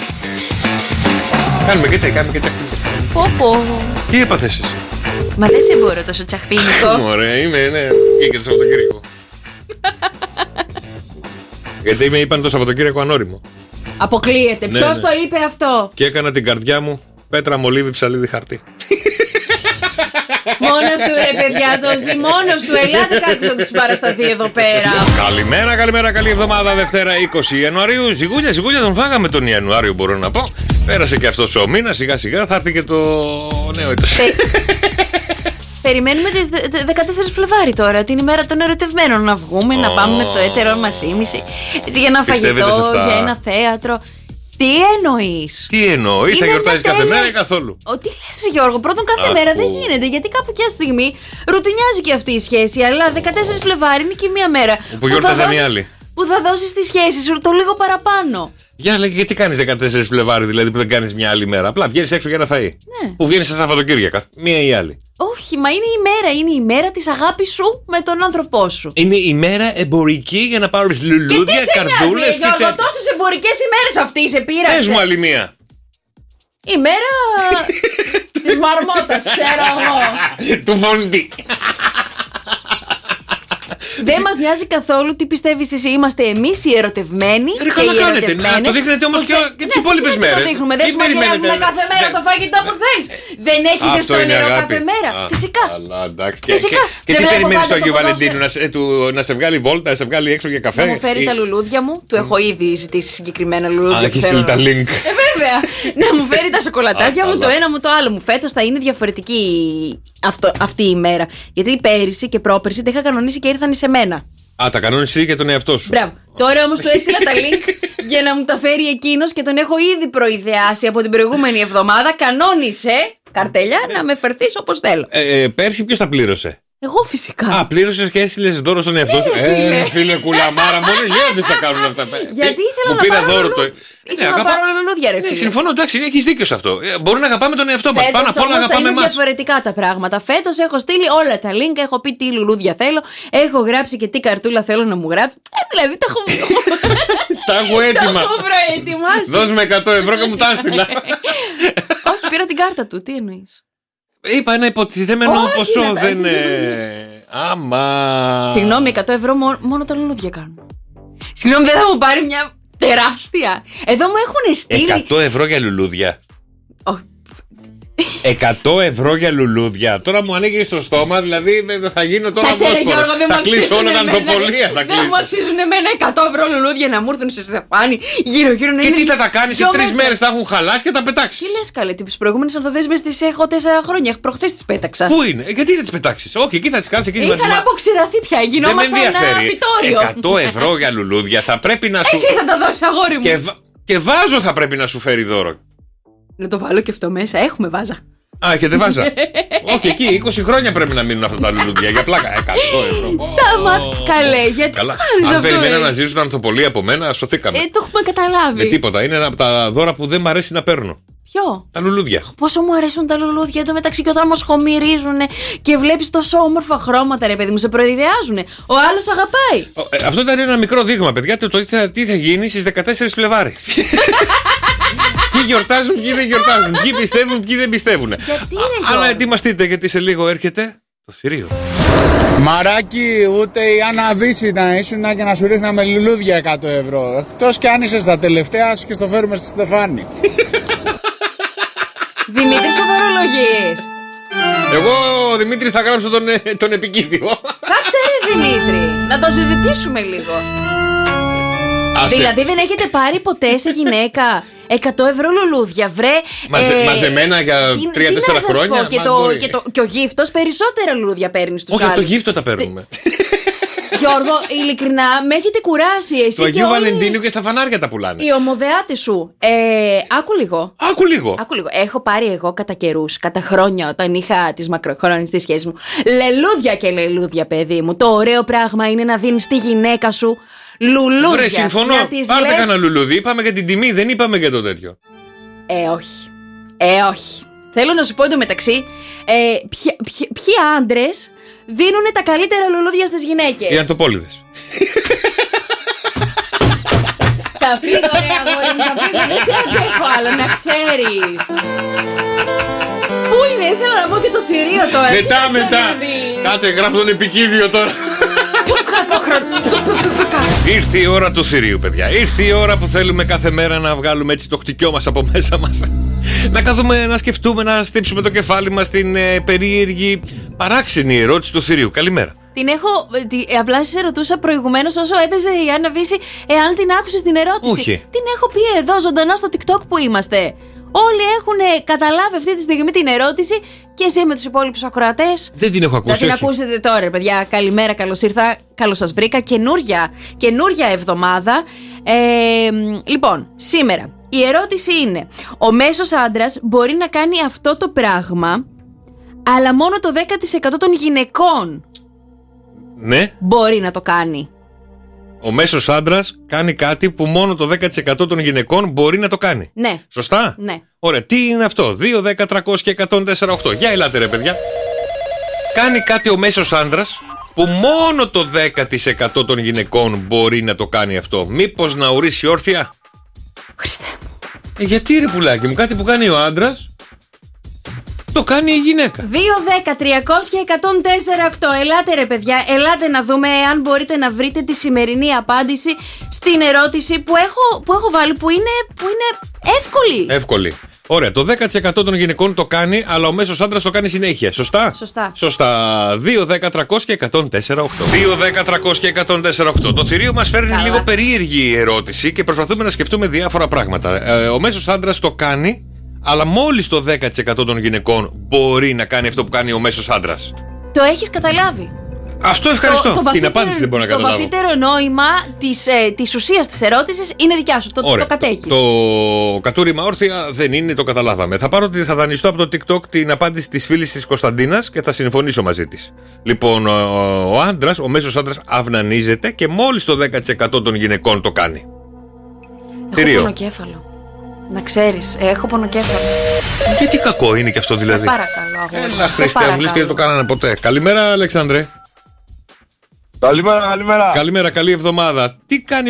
Κάνουμε και τσακπίνικο. Πω. Τι έπαθες εσύ? Μα δεν σε μπορώ τόσο τσακπίνικο. Ωραία, είμαι, ναι. Και το Σαββατοκύριακο. Γιατί είπαν το Σαββατοκύριακο ανώριμο. Αποκλείεται. Ναι, Ποιος ναι. το είπε αυτό? Και έκανα την καρδιά μου πέτρα, μολύβι, ψαλίδι, χαρτί. Μόνος του, ρε παιδιά, το ζει μόνος του. Ελάτε κάποιος να τους παρασταθεί εδώ πέρα. Καλημέρα, καλή εβδομάδα. Δευτέρα 20 Ιανουαρίου. Ζυγούλια τον φάγαμε τον Ιανουάριο, μπορώ να πω. Πέρασε και αυτός ο μήνας, σιγά σιγά θα έρθει και το νέο έτος. Περιμένουμε τις 14 Φλεβάρι τώρα, την ημέρα των ερωτευμένων, να βγούμε, να πάμε με το έτερό μας ήμιση, έτσι, για ένα φαγητό, για ένα θέατρο. Τι εννοείς? Τι εννοεί, θα γιορτάζει κάθε μέρα ή καθόλου? Τι λες, ρε Γιώργο, πρώτον κάθε μέρα δεν γίνεται, γιατί κάπου και στιγμή ρουτινιάζει και αυτή η σχέση. Αλλά 14 Φλεβάρι είναι και μία μέρα που γιόρταζαν οι άλλοι. Που θα δώσεις τη σχέση σου το λίγο παραπάνω. Για λέγε, γιατί κάνεις 14 Φλεβάρι, δηλαδή που δεν κάνεις μια άλλη μέρα? Απλά βγαίνεις έξω για ένα φαΐ. Ναι. Που βγαίνεις στα Σαββατοκύριακα, μία ή άλλη. Όχι, μα είναι η μέρα της αγάπης σου με τον άνθρωπό σου. Είναι η μέρα εμπορική για να πάρεις λουλούδια, καρδούλες. Γιώργο, τόσες εμπορικές ημέρες αυτή σε πήρα. Πες μου άλλη μία. Η μέρα της μαρμότας, ξέρω εγώ. Του φωνητή. Δεν μας νοιάζει καθόλου τι πιστεύεις εσύ. Είμαστε εμείς οι ερωτευμένοι. Καλά κάνετε. Να το δείχνετε όμως και τις υπόλοιπες μέρες. Το δείχνουμε. Δεν σου μαγειρεύουμε κάθε μέρα το φαγητό που θέλεις. Δεν έχεις ζεστό κάθε μέρα. Φυσικά. Και τι περιμένεις του Αγίου Βαλεντίνου, να σε βγάλει βόλτα, να σε βγάλει έξω για καφέ? Να μου φέρει τα λουλούδια μου. Του έχω ήδη ζητήσει συγκεκριμένα λουλούδια. Έχει στείλει τα link. Βέβαια. Να μου φέρει τα σοκολατάκια μου, το ένα μου το άλλο μου. Φέτος θα είναι διαφορετική αυτή η μέρα. Γιατί πέρυσι και πρόπερσι τα είχα κανονίσει και ήρθαν σε μένα. Τα κανόνισε για τον εαυτό σου. Μπράβο. Τώρα όμως του έστειλα τα link για να μου τα φέρει εκείνος και τον έχω ήδη προειδεάσει από την προηγούμενη εβδομάδα. Κανόνισε, καρτέλια, να με φερθείς όπως θέλω. Πέρσι ποιος τα πλήρωσε? Εγώ φυσικά. Πλήρωσες και έστειλες δώρο στον εαυτό σου. Φίλε κουλαμάρα, μόνο οι γέροντες θα κάνουν αυτά. Γιατί ήθελα να πάρω δώρο. Ήθελα να πάρω λουλούδια, ρε φίλε. Συμφωνώ, εντάξει, έχεις δίκιο σε αυτό. Μπορεί να αγαπάμε τον εαυτό μας. Πάνω απ' όλα αγαπάμε εμάς. Είναι διαφορετικά τα πράγματα. Φέτος έχω στείλει όλα τα link, έχω πει τι λουλούδια θέλω, έχω γράψει και τι καρτούλα θέλω να μου γράψει. Δηλαδή τα έχω. Στα έχω έτοιμα. Τα έχω προετοιμάσει. Δώσ' με 100 ευρώ και μου τα έστειλα. Όχι, πήρα την κάρτα του, τι εννοείς? Είπα ένα υποτιθέμενο ποσό, δεν. Άμα. Συγγνώμη, 100 ευρώ μόνο τα λουλούδια κάνουν. Συγγνώμη, δεν θα μου πάρει μια τεράστια? Εδώ μου έχουν στείλει 100 ευρώ για λουλούδια. 100 ευρώ για λουλούδια. Τώρα μου ανοίγει στο στόμα, δηλαδή θα γίνω τώρα δόσπορο. Θα κλείσω όλα τα ανθοπολία. Δεν μου αξίζουν εμένα 100 ευρώ λουλούδια να μου έρθουν σε στεφάνι γύρω-γύρω να είναι. Και τι θα τα κάνει, σε 3 μέρες θα έχουν χαλάσει και τα πετάξει. Τι λες καλέ, τις προηγούμενες ανθοδέσμες τις έχω 4 χρόνια. Προχθές τις πέταξα. Πού είναι, γιατί δεν τις πετάξεις? Όχι, εκεί θα τις κάνεις. Είχαν αποξηραθεί πια, γινόμασταν ένα φυτόριο. 100 ευρώ για λουλούδια θα πρέπει να σου. Εσύ θα τα δώσεις, αγόρι μου. Και βάζο θα πρέπει να σου φέρει δώρο. Να το βάλω και αυτό μέσα, έχουμε βάζα. Έχετε βάζα. Όχι, εκεί 20 χρόνια πρέπει να μείνουν αυτά τα λουλούδια. Για πλάκα, 100 ευρώ. Σταματά, καλέ, γιατί το κάνεις αυτό? Αν περιμένω να ζήσουν ανθοπολία από μένα, σωθήκαμε. Το έχουμε καταλάβει. Τίποτα. Είναι ένα από τα δώρα που δεν μ' αρέσει να παίρνω. Ποιο? Τα λουλούδια. Πόσο μου αρέσουν τα λουλούδια. Εδώ μεταξύ και όταν μας χωμυρίζουν και βλέπεις τόσο όμορφα χρώματα, ρε παιδί μου, σε προειδεάζουν. Ο άλλος αγαπάει. Αυτό ήταν ένα μικρό δείγμα, παιδιά. Το τι θα γίνει στις 14 Φλεβάρι. Ποιοι γιορτάζουν, ποιοι δεν γιορτάζουν. Ποιοι πιστεύουν, ποιοι δεν πιστεύουν. Αλλά ετοιμαστείτε, γιατί σε λίγο έρχεται το θηρίο. Μαράκι, ούτε η Άννα Βύση να ήσουν και να σου ρίχναμε λουλούδια 100 ευρώ. Εκτός κι αν είσαι στα τελευταία σου και στο φέρουμε στη Στεφάνη. Δημήτρη, σοβαρολογίες. Εγώ, Δημήτρη, θα γράψω τον επικίδιο. Κάτσε ρε Δημήτρη, να το συζητήσουμε λίγο. Δηλαδή δεν έχετε πάρει ποτέ σε γυναίκα 100 ευρώ λουλούδια, βρε. Μαζεμένα για 3-4 χρόνια. Και ο γύφτος περισσότερα λουλούδια παίρνει στους άλλους. Όχι, το γύφτο τα παίρνουμε. Γιώργο, ειλικρινά, με έχετε κουράσει εσύ. Το Αγίου Βαλεντίνου και στα φανάρια τα πουλάνε. Οι ομοδεάτες σου. Άκου λίγο. Άκου λίγο. Έχω πάρει εγώ κατά καιρούς, κατά χρόνια, όταν είχα τις μακροχρόνιες τις σχέσεις μου, λελούδια και λελούδια, παιδί μου. Το ωραίο πράγμα είναι να δίνεις τη γυναίκα σου λουλούδια. Βρε, συμφωνώ. Πάρτε κανένα λουλούδι. Είπαμε για την τιμή, δεν είπαμε για το τέτοιο. Όχι. Θέλω να σου πω εντωμεταξύ, ποιοι άντρες δίνουν τα καλύτερα λουλούδια στις γυναίκες? Οι ανθοπόληδες. Θα φύγω ρε αγόρι μου, θα φύγω, δεν σε αντέχω άλλο, να ξέρεις. Πού είναι, ήθελα να πω και το θηρίο τώρα. Μετά. Κάτσε, γράφω τον επικίδιο τώρα. Ήρθε η ώρα του θηρίου, παιδιά. Ήρθε η ώρα που θέλουμε κάθε μέρα να βγάλουμε έτσι το χτυκιό μας από μέσα μας. Να καθούμε, να σκεφτούμε, να στύψουμε το κεφάλι μας στην περίεργη, παράξενη ερώτηση του θηρίου. Καλημέρα. Απλά σε ρωτούσα προηγουμένως όσο έπαιζε η Άννα Βύση, εάν την άκουσες την ερώτηση. Όχι. Την έχω πει εδώ ζωντανά στο TikTok που είμαστε. Όλοι έχουν καταλάβει αυτή τη στιγμή την ερώτηση και εσύ με τους υπόλοιπους ακροατές. Δεν την έχω ακούσει. Θα την ακούσετε τώρα, παιδιά. Καλημέρα, καλώς ήρθα. Καλώς σας βρήκα. Καινούρια εβδομάδα. Λοιπόν, σήμερα η ερώτηση είναι: ο μέσος άντρας μπορεί να κάνει αυτό το πράγμα, αλλά μόνο το 10% των γυναικών μπορεί να το κάνει. Ο μέσος άντρας κάνει κάτι που μόνο το 10% των γυναικών μπορεί να το κάνει. Ναι. Σωστά? Ναι. Ωραία. Τι είναι αυτό? 2, 10, 300 και 104,8. Για ελάτε ρε παιδιά. Κάνει κάτι ο μέσος άντρας που μόνο το 10% των γυναικών μπορεί να το κάνει αυτό. Μήπως να ορίσει όρθια? Χριστέ. Γιατί ρε πουλάκι μου, κάτι που κάνει ο άντρας το κάνει η γυναίκα. 2-10-300-104-8. Ελάτε ρε παιδιά, ελάτε να δούμε αν μπορείτε να βρείτε τη σημερινή απάντηση στην ερώτηση που έχω βάλει, που είναι εύκολη. Εύκολη. Ωραία, το 10% των γυναικών το κάνει, αλλά ο μέσος άντρας το κάνει συνέχεια. Σωστά? Σωστά. 2-10-300-104-8. 2-10-300-104-8. Το θηρίο μας φέρνει λίγο περίεργη ερώτηση και προσπαθούμε να σκεφτούμε διάφορα πράγματα. Ο μέσος άντρας το κάνει, αλλά μόλις το 10% των γυναικών μπορεί να κάνει αυτό που κάνει ο μέσος άντρας. Το έχεις καταλάβει? Αυτό ευχαριστώ. Την απάντηση δεν μπορώ να καταλάβω. Το βαθύτερο νόημα της ουσίας της ερώτησης είναι δικιά σου. Το κατέχεις. Το κατούριμα όρθια δεν είναι, το καταλάβαμε. Θα δανειστώ από το TikTok την απάντηση της φίλης της Κωνσταντίνας και θα συμφωνήσω μαζί της. Λοιπόν, ο άντρας, ο μέσος άντρας αυνανίζεται και μόλις το 10% των γυναικών το κάνει. Έχω πονοκέφαλο. Να ξέρεις, έχω πονοκέφαλο. Γιατί κακό είναι και αυτό δηλαδή? Σε παρακαλώ, αγόρι. Έλα, Χριστέ μου, λες και δεν το κάνανε ποτέ. Καλημέρα, Αλεξάνδρε. Καλημέρα. Καλημέρα, καλή εβδομάδα. Τι κάνει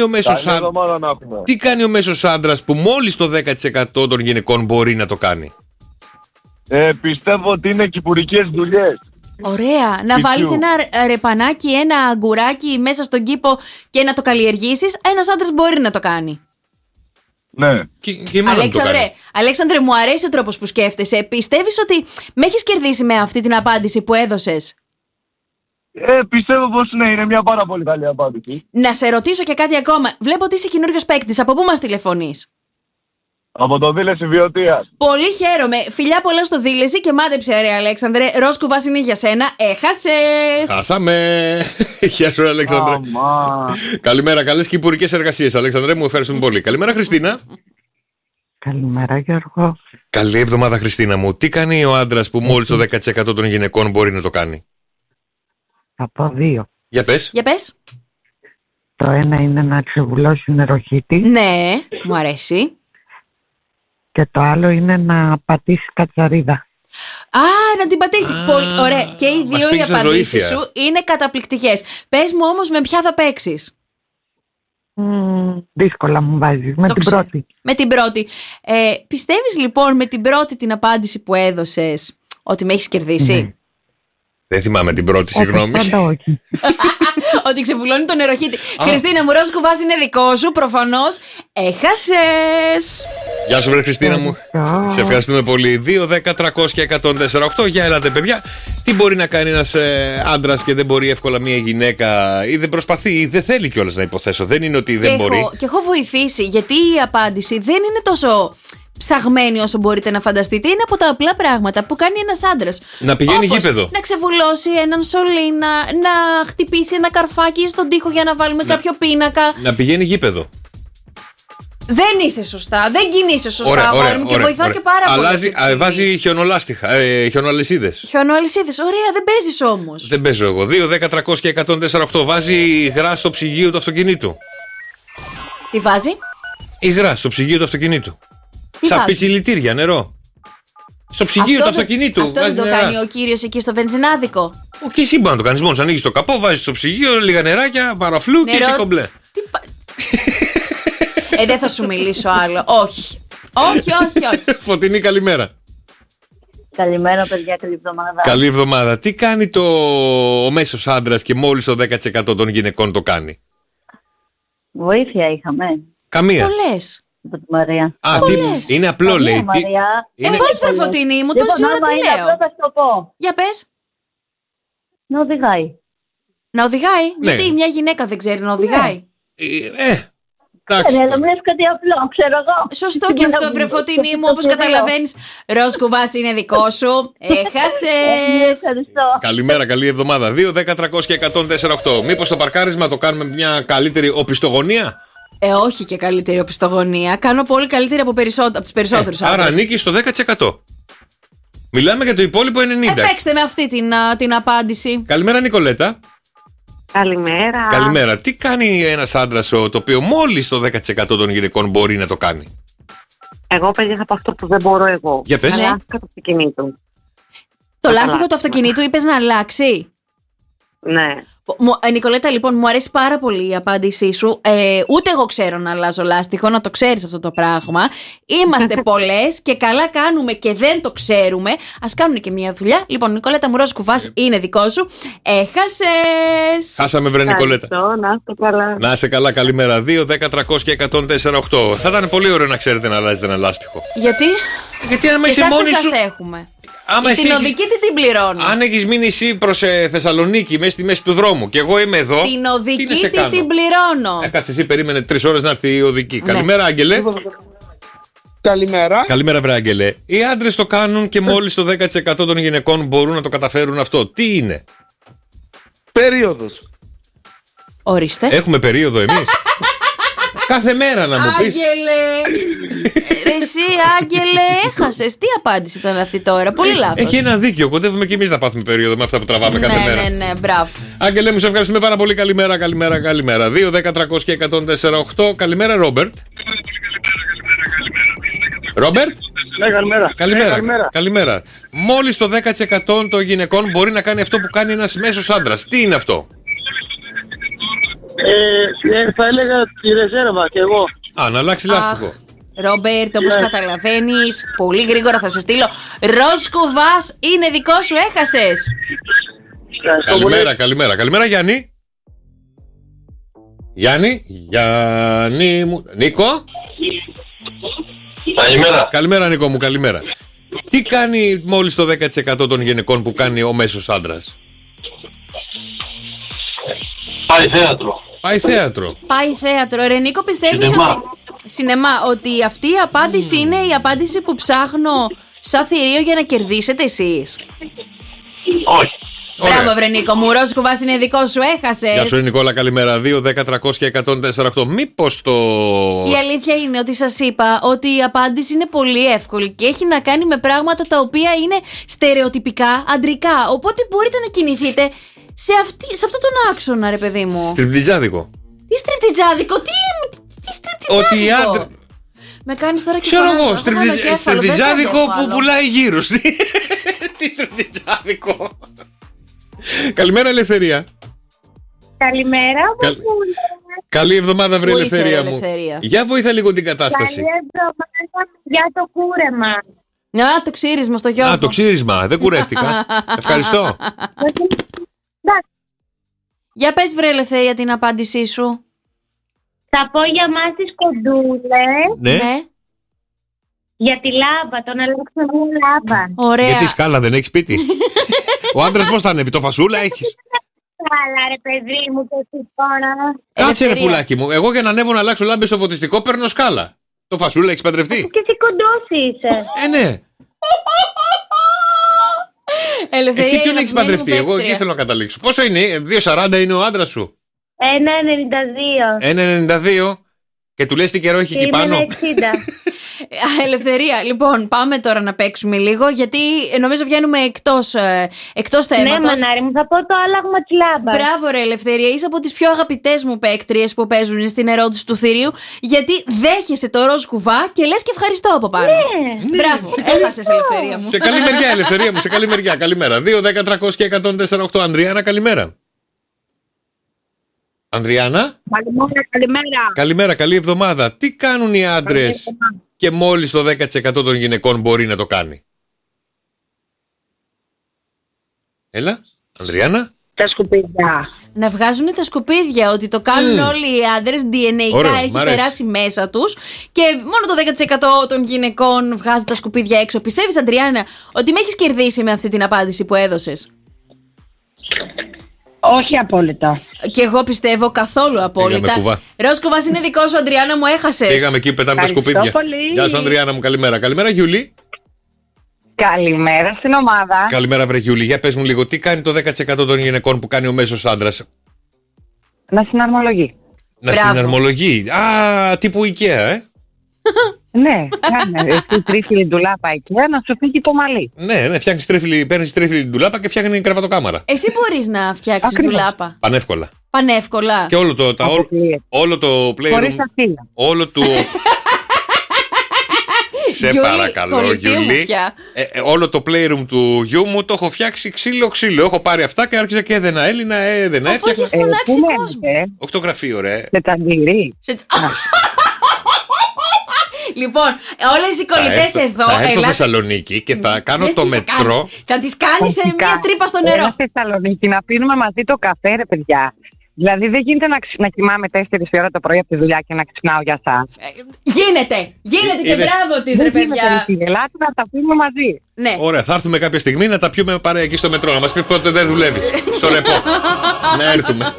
ο μέσος άντρας που μόλις το 10% των γυναικών μπορεί να το κάνει? Πιστεύω ότι είναι κυπουρικές δουλειές. Ωραία. Να βάλεις ένα ρεπανάκι, ένα αγκουράκι μέσα στον κήπο και να το καλλιεργήσεις. Ένας άντρας μπορεί να το κάνει. Ναι. Αλέξανδρε, μου αρέσει ο τρόπος που σκέφτεσαι. Πιστεύεις ότι με έχεις κερδίσει με αυτή την απάντηση που έδωσες? Πιστεύω πως ναι, είναι μια πάρα πολύ καλή απάντηση. Να σε ρωτήσω και κάτι ακόμα. Βλέπω ότι είσαι καινούριος παίκτης. Από πού μας τηλεφωνείς? Από το Δήλεση Βιωτίας. Πολύ χαίρομαι. Φιλιά πολλά στο Δήλεση και μάντεψε ρε Αλέξανδρε. Ροσκουβάς είναι για σένα. Έχασες. Χάσαμε. Γεια σου Αλέξανδρε. Καλημέρα, καλές κυπουρικές εργασίες Αλέξανδρε, μου ευχαριστούμε πολύ. Καλημέρα Χριστίνα. Καλημέρα Γιώργο. Καλή εβδομάδα Χριστίνα μου. Τι κάνει ο άντρας που μόλις το 10% των γυναικών μπορεί να το κάνει? Από δύο. Για πες. Το ένα είναι να ξεβουλώσει νεροχύτη. Ναι, μου αρέσει. Και το άλλο είναι να πατήσει κατσαρίδα. Να την πατήσει. Πολύ ωραία. Και οι δύο οι απαντήσεις σου είναι καταπληκτικές. Πες μου όμως με ποια θα παίξεις? Δύσκολα μου βάζεις. Με την πρώτη. Με την πρώτη. Πιστεύεις λοιπόν με την πρώτη την απάντηση που έδωσες ότι με έχεις κερδίσει? Ναι. Δεν θυμάμαι την πρώτη, συγγνώμη. Όχι. Ότι ξεβουλώνει το νεροχύτη. Χριστίνα μου, Ροσκουβάς είναι δικό σου, προφανώς. Έχασες. Γεια σου βρε Χριστίνα μου. Σε ευχαριστούμε πολύ. 2-10-300-104-8. Για ελάτε παιδιά. Τι μπορεί να κάνει ένας άντρας και δεν μπορεί εύκολα μια γυναίκα, ή δεν προσπαθεί ή δεν θέλει κιόλας, να υποθέσω? Δεν είναι ότι δεν μπορεί. Και έχω βοηθήσει, γιατί η απάντηση δεν είναι τόσο ψαγμένη όσο μπορείτε να φανταστείτε. Είναι από τα απλά πράγματα που κάνει ένας άντρας. Να πηγαίνει γήπεδο. Να ξεβουλώσει έναν σωλήνα, να χτυπήσει ένα καρφάκι στον τοίχο για να βάλουμε κάποιο πίνακα. Να πηγαίνει γήπεδο. Δεν είσαι σωστά, δεν κινείσαι σωστά. Ωραία, και βοηθάω και πάρα πολύ. Βάζει χιονολάστιχα, χιονοαλυσίδες. Χιονοαλυσίδες, ωραία, δεν παίζεις όμως. Δεν παίζω εγώ. 2-10-300-104-8. Βάζει υγρά στο ψυγείο του αυτοκινήτου. Τι βάζει? Υγρά στο ψυγείο του αυτοκινήτου. Σαν πιτσιλιτήρια, νερό. Στο ψυγείο του αυτοκινήτου. Αυτό δεν το κάνει ο κύριος εκεί στο βενζινάδικο? Και εσύ μπορεί να το κάνεις μόνος. Ανοίγεις το καπό, βάζεις στο ψυγείο λίγα νεράκια, παραφλού και είσαι κομπλέ. Δεν θα σου μιλήσω άλλο. Όχι. Φωτεινή, καλημέρα. Καλημέρα, παιδιά, καλή εβδομάδα. Καλή εβδομάδα. Τι κάνει ο μέσος άντρας και μόλις το 10% των γυναικών το κάνει? Βοήθεια είχαμε. Καμία. Το λες. Από τη Μαρία. Είναι απλό, λέει. Όχι, βρε Φωτεινή μου, τόση ώρα τι λέω. Απλό, θα το πω. Για πες. Να οδηγάει. Να οδηγάει? Ναι. Γιατί μια γυναίκα δεν ξέρει να οδηγάει? Εντάξει. Ναι, αλλά μου λες κάτι απλό, ξέρω εγώ. Σωστό και αυτό, βρε Φωτεινή μου, όπως καταλαβαίνεις. Ροσκουβάς είναι δικό σου. Έχασες. Καλημέρα, καλή εβδομάδα. 2-10-300-104-8. Μήπως το παρκάρισμα το κάνουμε μια καλύτερη οπισθογωνία? Όχι και καλύτερη οπισθογωνία. Κάνω πολύ καλύτερη από τους περισσότερους άντρες. Άρα ανήκει στο 10%. Μιλάμε για το υπόλοιπο 90%. Παίξτε με αυτή την απάντηση. Καλημέρα, Νικολέτα. Καλημέρα. Καλημέρα. Τι κάνει ένας άντρας το οποίο μόλις το 10% των γυναικών μπορεί να το κάνει? Εγώ, παιδιά, θα πω αυτό που δεν μπορώ εγώ. Για πες. Λάστιχο του αυτοκινήτου. Το λάστιχο του αυτοκινήτου είπες να αλλάξει? Ναι. Νικολέτα, λοιπόν, μου αρέσει πάρα πολύ η απάντησή σου. Ούτε εγώ ξέρω να αλλάζω λάστιχο, να το ξέρεις αυτό το πράγμα. Είμαστε πολλές και καλά κάνουμε και δεν το ξέρουμε. Ας κάνουν και μια δουλειά. Λοιπόν, Νικολέτα μου, ροζ κουβάς είναι δικό σου. Έχασες. Χάσαμε, βρε Νικολέτα. Να είστε καλά. Να είσαι καλά, καλημέρα. 2, 10, 300 και 104,8. Θα ήταν πολύ ωραίο να ξέρετε να αλλάζετε ένα λάστιχο. Γιατί άμα είσαι μόνη σου. Έχουμε. Την οδική την πληρώνω. Αν έχεις μείνει εσύ προς Θεσσαλονίκη, μέσα στη μέση του δρόμου, και εγώ είμαι εδώ. Την οδική την πληρώνω. Κάτσε, εσύ περίμενε 3 ώρες να έρθει η οδική. Ναι. Καλημέρα, Άγγελε. Καλημέρα. Καλημέρα, βρε Άγγελε. Οι άντρες το κάνουν και μόλις το 10% των γυναικών μπορούν να το καταφέρουν αυτό. Τι είναι? Περίοδος. Ορίστε. Έχουμε περίοδο εμείς? Κάθε μέρα να μου πεις. Άγγελε. Εσύ, Άγγελε, έχασες. Τι απάντηση ήταν αυτή τώρα? Πολύ λάθος. Έχει ένα δίκιο. Κοντεύουμε κι εμείς να πάθουμε περίοδο με αυτά που τραβάμε κάθε μέρα. Ναι, μπράβο. Άγγελε, μου σε ευχαριστούμε πάρα πολύ. Καλημέρα. 2, 10, 300 και 104,8. Καλημέρα, Ρόμπερτ. Ρόμπερτ. Ναι, καλημέρα. Μόλις το 10% των γυναικών μπορεί να κάνει αυτό που κάνει ένας μέσος άντρας. Τι είναι αυτό? Θα έλεγα τη ρεζέρβα και εγώ. Να αλλάξει λάστιχο. Ρόμπερτ, όπως καταλαβαίνεις, πολύ γρήγορα θα σε στείλω. Ροζ κουβάς είναι δικό σου, έχασες. Καλημέρα, Γιάννη. Γιάννη μου. Νίκο. Καλημέρα, Νίκο μου, καλημέρα. Τι κάνει μόλις το 10% των γυναικών που κάνει ο μέσος άντρας? Πάει θέατρο. Ρε Νίκο, πιστεύεις ότι αυτή η απάντηση είναι η απάντηση που ψάχνω σαν θηρίο για να κερδίσετε εσείς? Όχι. Μπράβο, βρε Νίκο μου, ροζ κουβάς είναι δικό σου, έχασες. Γεια σου, Νικόλα, καλημέρα. 2, 10, 300 και 104,8. Μήπως το... Η αλήθεια είναι ότι σας είπα ότι η απάντηση είναι πολύ εύκολη και έχει να κάνει με πράγματα τα οποία είναι στερεοτυπικά αντρικά. Οπότε μπορείτε να κινηθείτε σε αυτό τον άξονα, ρε παιδί μου. Στριπτιτζάδικο. Τι στριπτιτζάδικο? Τι στριπτιτζάδικο? Ότι οι άντρες... Με κάνεις τώρα και ξέρω εγώ, στριπτιτζάδικο που πουλάει γύρους. Τι στριπτιτζάδικο? Καλημέρα, Ελευθερία. Καλημέρα. Καλή εβδομάδα, βρε Ελευθερία μου. Για βοήθα λίγο την κατάσταση. Καλή εβδομάδα για το κούρεμα. Το ξύρισμα στο Γιώργο. Το ξύρισμα, δεν κουρεύτηκα. Ευχαριστώ. Για πες, βρε Ελευθερία, την απάντησή σου. Θα πω για μας τις κοντούλες. Ναι. Για τη λάμπα, τον αλλάξουμε μια λάμπα. Ωραία. Γιατί σκάλα δεν έχει σπίτι? Ο άντρας πώς θα ανέβει, το φασούλα έχεις? Καλά, ρε παιδί μου, το σηκώνα. Κάτσε, ρε πουλάκι μου. Εγώ για να ανέβω να αλλάξω λάμπες στο φωτιστικό παίρνω σκάλα. Το φασούλα έχεις παντρευτεί? Και εσύ κοντός είσαι. Ναι. Ελευθερία, εσύ ποιον έχεις παντρευτεί? Εγώ εκεί θέλω να καταλήξω. Πόσο είναι? 2,40 είναι ο άντρας σου? 1,92. 1,92. Και του λες τι καιρό έχει εκεί πάνω? 60. Ελευθερία, λοιπόν, πάμε τώρα να παίξουμε λίγο, γιατί νομίζω βγαίνουμε εκτός θέματος. Ναι, μανάρι μου, θα πω το άλλαγμα της λάμπας. Μπράβο, ρε Ελευθερία, είσαι από τις πιο αγαπητές μου παίκτριες που παίζουν στην ερώτηση του θηρίου, γιατί δέχεσαι το ροζ κουβά και λες και ευχαριστώ από πάνω. Ναι. Μπράβο, έχασες, Ελευθερία μου. Σε καλή μεριά, Ελευθερία μου, σε καλή μεριά. Καλημέρα. 2, 10, 300 και 104,8. Ανδριάννα, καλημέρα. Ανδριάννα. Καλημέρα, καλή εβδομάδα. Τι κάνουν οι άντρες και μόλις το 10% των γυναικών μπορεί να το κάνει? Έλα, Ανδριάννα. Τα σκουπίδια. Να βγάζουν τα σκουπίδια, ότι το κάνουν όλοι οι άντρες, DNA έχει περάσει μέσα τους και μόνο το 10% των γυναικών βγάζει τα σκουπίδια έξω. Πιστεύεις, Ανδριάννα, ότι με έχεις κερδίσει με αυτή την απάντηση που έδωσες? Όχι απόλυτα. Και εγώ πιστεύω καθόλου απόλυτα. Ροζ κουβάς είναι δικό σου, Ανδριάννα μου, έχασες. Πήγαμε εκεί, πετάμε τα σκουπίδια. Πολύ. Γεια σου, Ανδριάννα μου, καλημέρα. Καλημέρα, Γιούλη. Καλημέρα στην ομάδα. Καλημέρα, βρε Γιούλη. Για πες μου λίγο, τι κάνει το 10% των γυναικών που κάνει ο μέσος άντρας? Να συναρμολογεί. Να συναρμολογεί. Τύπου IKEA, Ναι, κάνε. Εσύ τρίφυλλη ντουλάπα IKEA να σου φύγει το μαλί. Ναι, παίρνεις τρίφυλλη ντουλάπα και φτιάχνει κρεβατοκάμαρα. Εσύ μπορείς να φτιάξεις ντουλάπα? Πανεύκολα. Και όλο το playroom. Χωρίς αφήλα. Όλο του. Σε παρακαλώ, Γιούλη. Όλο το playroom του γιού μου το έχω φτιάξει ξύλο. Έχω πάρει αυτά και άρχισα και έδαινα Έλληνα, έδαινα. Αφού έχεις φωνάξει κόσμο. Οκτωγραφείο, ρε. Σε ταγκυρί. Λοιπόν, όλες οι κολλητές εδώ. Θα έρθω Θεσσαλονίκη και θα κάνω το μετρό. Θα τις κάνεις σε μια τρύπα στο νερό. Στη Θεσσαλονίκη να πίνουμε μαζί το καφέ, ρε παιδιά. Δηλαδή δεν γίνεται να κοιμάμαι 4 η ώρα το πρωί από τη δουλειά και να ξυπνάω για εσάς. Γίνεται και μπράβο της, ρε παιδιά. Ελάτε να τα πίνουμε μαζί. Ναι. Ωραία, θα έρθουμε κάποια στιγμή να τα πιούμε παρέα εκεί στο μετρό. Να μας πει πότε δεν δουλεύεις. Στο ρεπό. Να έρθουμε.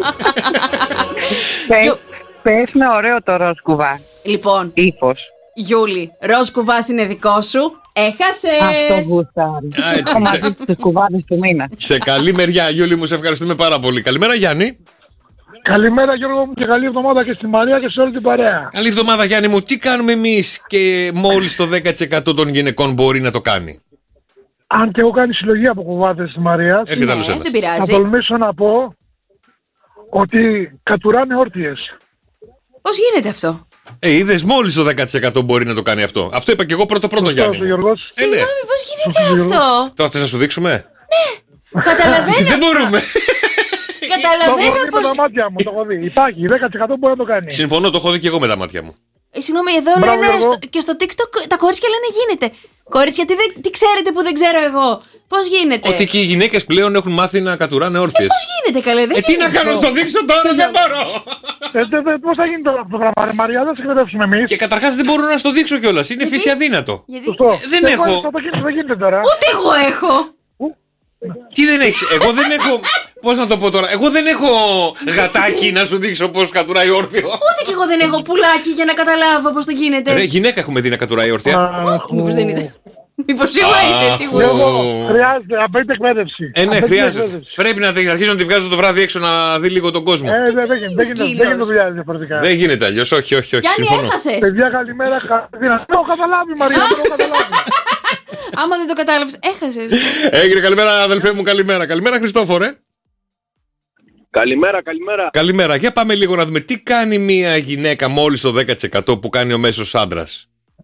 Πες με ωραίο το ροζ κουβά. Λοιπόν, ύφος. Γιούλη, ροζ κουβάς είναι δικό σου. Έχασες. Αυτό γούσταρι. Έχω μαζί τους κουβάδες του μήνα. Σε καλή μεριά, Γιούλη μου, σε ευχαριστούμε πάρα πολύ. Καλημέρα, Γιάννη. Καλημέρα, Γιώργο μου, και καλή εβδομάδα και στη Μαρία και σε όλη την παρέα. Καλή εβδομάδα, Γιάννη μου. Τι κάνουμε εμείς και μόλις το 10% των γυναικών μπορεί να το κάνει? Αν και έχω κάνει συλλογή από κουβάδες της Μαρίας, δεν πειράζει. θα τολμήσω να πω ότι κατουράνε όρτιες. Πώς γίνεται αυτό? Είδες, μόλις το 10% μπορεί να το κάνει αυτό. Αυτό είπα και εγώ πρώτο Γιάννη. Συγγνώμη, πώς γίνεται αυτό? Τώρα θες να σου δείξουμε? Ναι, καταλαβαίνω. Δεν μπορούμε. Καταλαβαίνω πως... με τα μάτια μου, το έχω δει. Υπάρχει, 10% μπορεί να το κάνει. Συμφωνώ, το έχω δει και εγώ με τα μάτια μου. Συγγνώμη, εδώ λένε και στο TikTok τα κορίτσια λένε γίνεται. Κορίτσια, τι ξέρετε που δεν ξέρω εγώ? Πώς γίνεται? Ότι και οι γυναίκες πλέον έχουν μάθει να κατουράνε όρθιες. Πώς γίνεται, καλέ? Τι να κάνω, στο δείξω τώρα, δεν μπορώ. Πώς θα γίνει τώρα αυτό το πράγμα, Μαρία, δεν σε εκπαιδεύσουμε εμείς. Και καταρχάς δεν μπορώ να στο δείξω κιόλας. Είναι φύση αδύνατο. Δεν έχω. Θα γίνεται τώρα. Ούτε εγώ έχω. Τι δεν έχεις? Εγώ δεν έχω. Πώς να το πω τώρα? Εγώ δεν έχω γατάκι να σου δείξω πώς κατουράει όρθιο. Ούτε κι εγώ δεν έχω πουλάκι για να καταλάβω πώς το γίνεται. Ρε, γυναίκα έχουμε δει να κατουράει όρθια. Μήπως δεν είναι? Μήπως σίγουρα είσαι, σίγουρα. Χρειάζεται, απαιτείται εκπαίδευση. Ναι, χρειάζεται. Πρέπει να αρχίσω να τη βγάζω το βράδυ έξω να δει λίγο τον κόσμο. Δεν γίνεται δουλειά διαφορετικά. Δεν γίνεται αλλιώς, όχι. Γιάννη, έχασες. Παιδιά, καλημέρα. Δεν το έχω καταλάβει, Μαρία, δεν το έχω καταλάβει. Άμα δεν το κατάλαβες, έχασες. Έγινε, καλημέρα, αδελφέ μου, καλημέρα. Καλημέρα, Χριστόφορε. Καλημέρα. Καλημέρα. Για πάμε λίγο να δούμε τι κάνει μια γυναίκα μόλις το 10% που κάνει ο μέσος άντρας.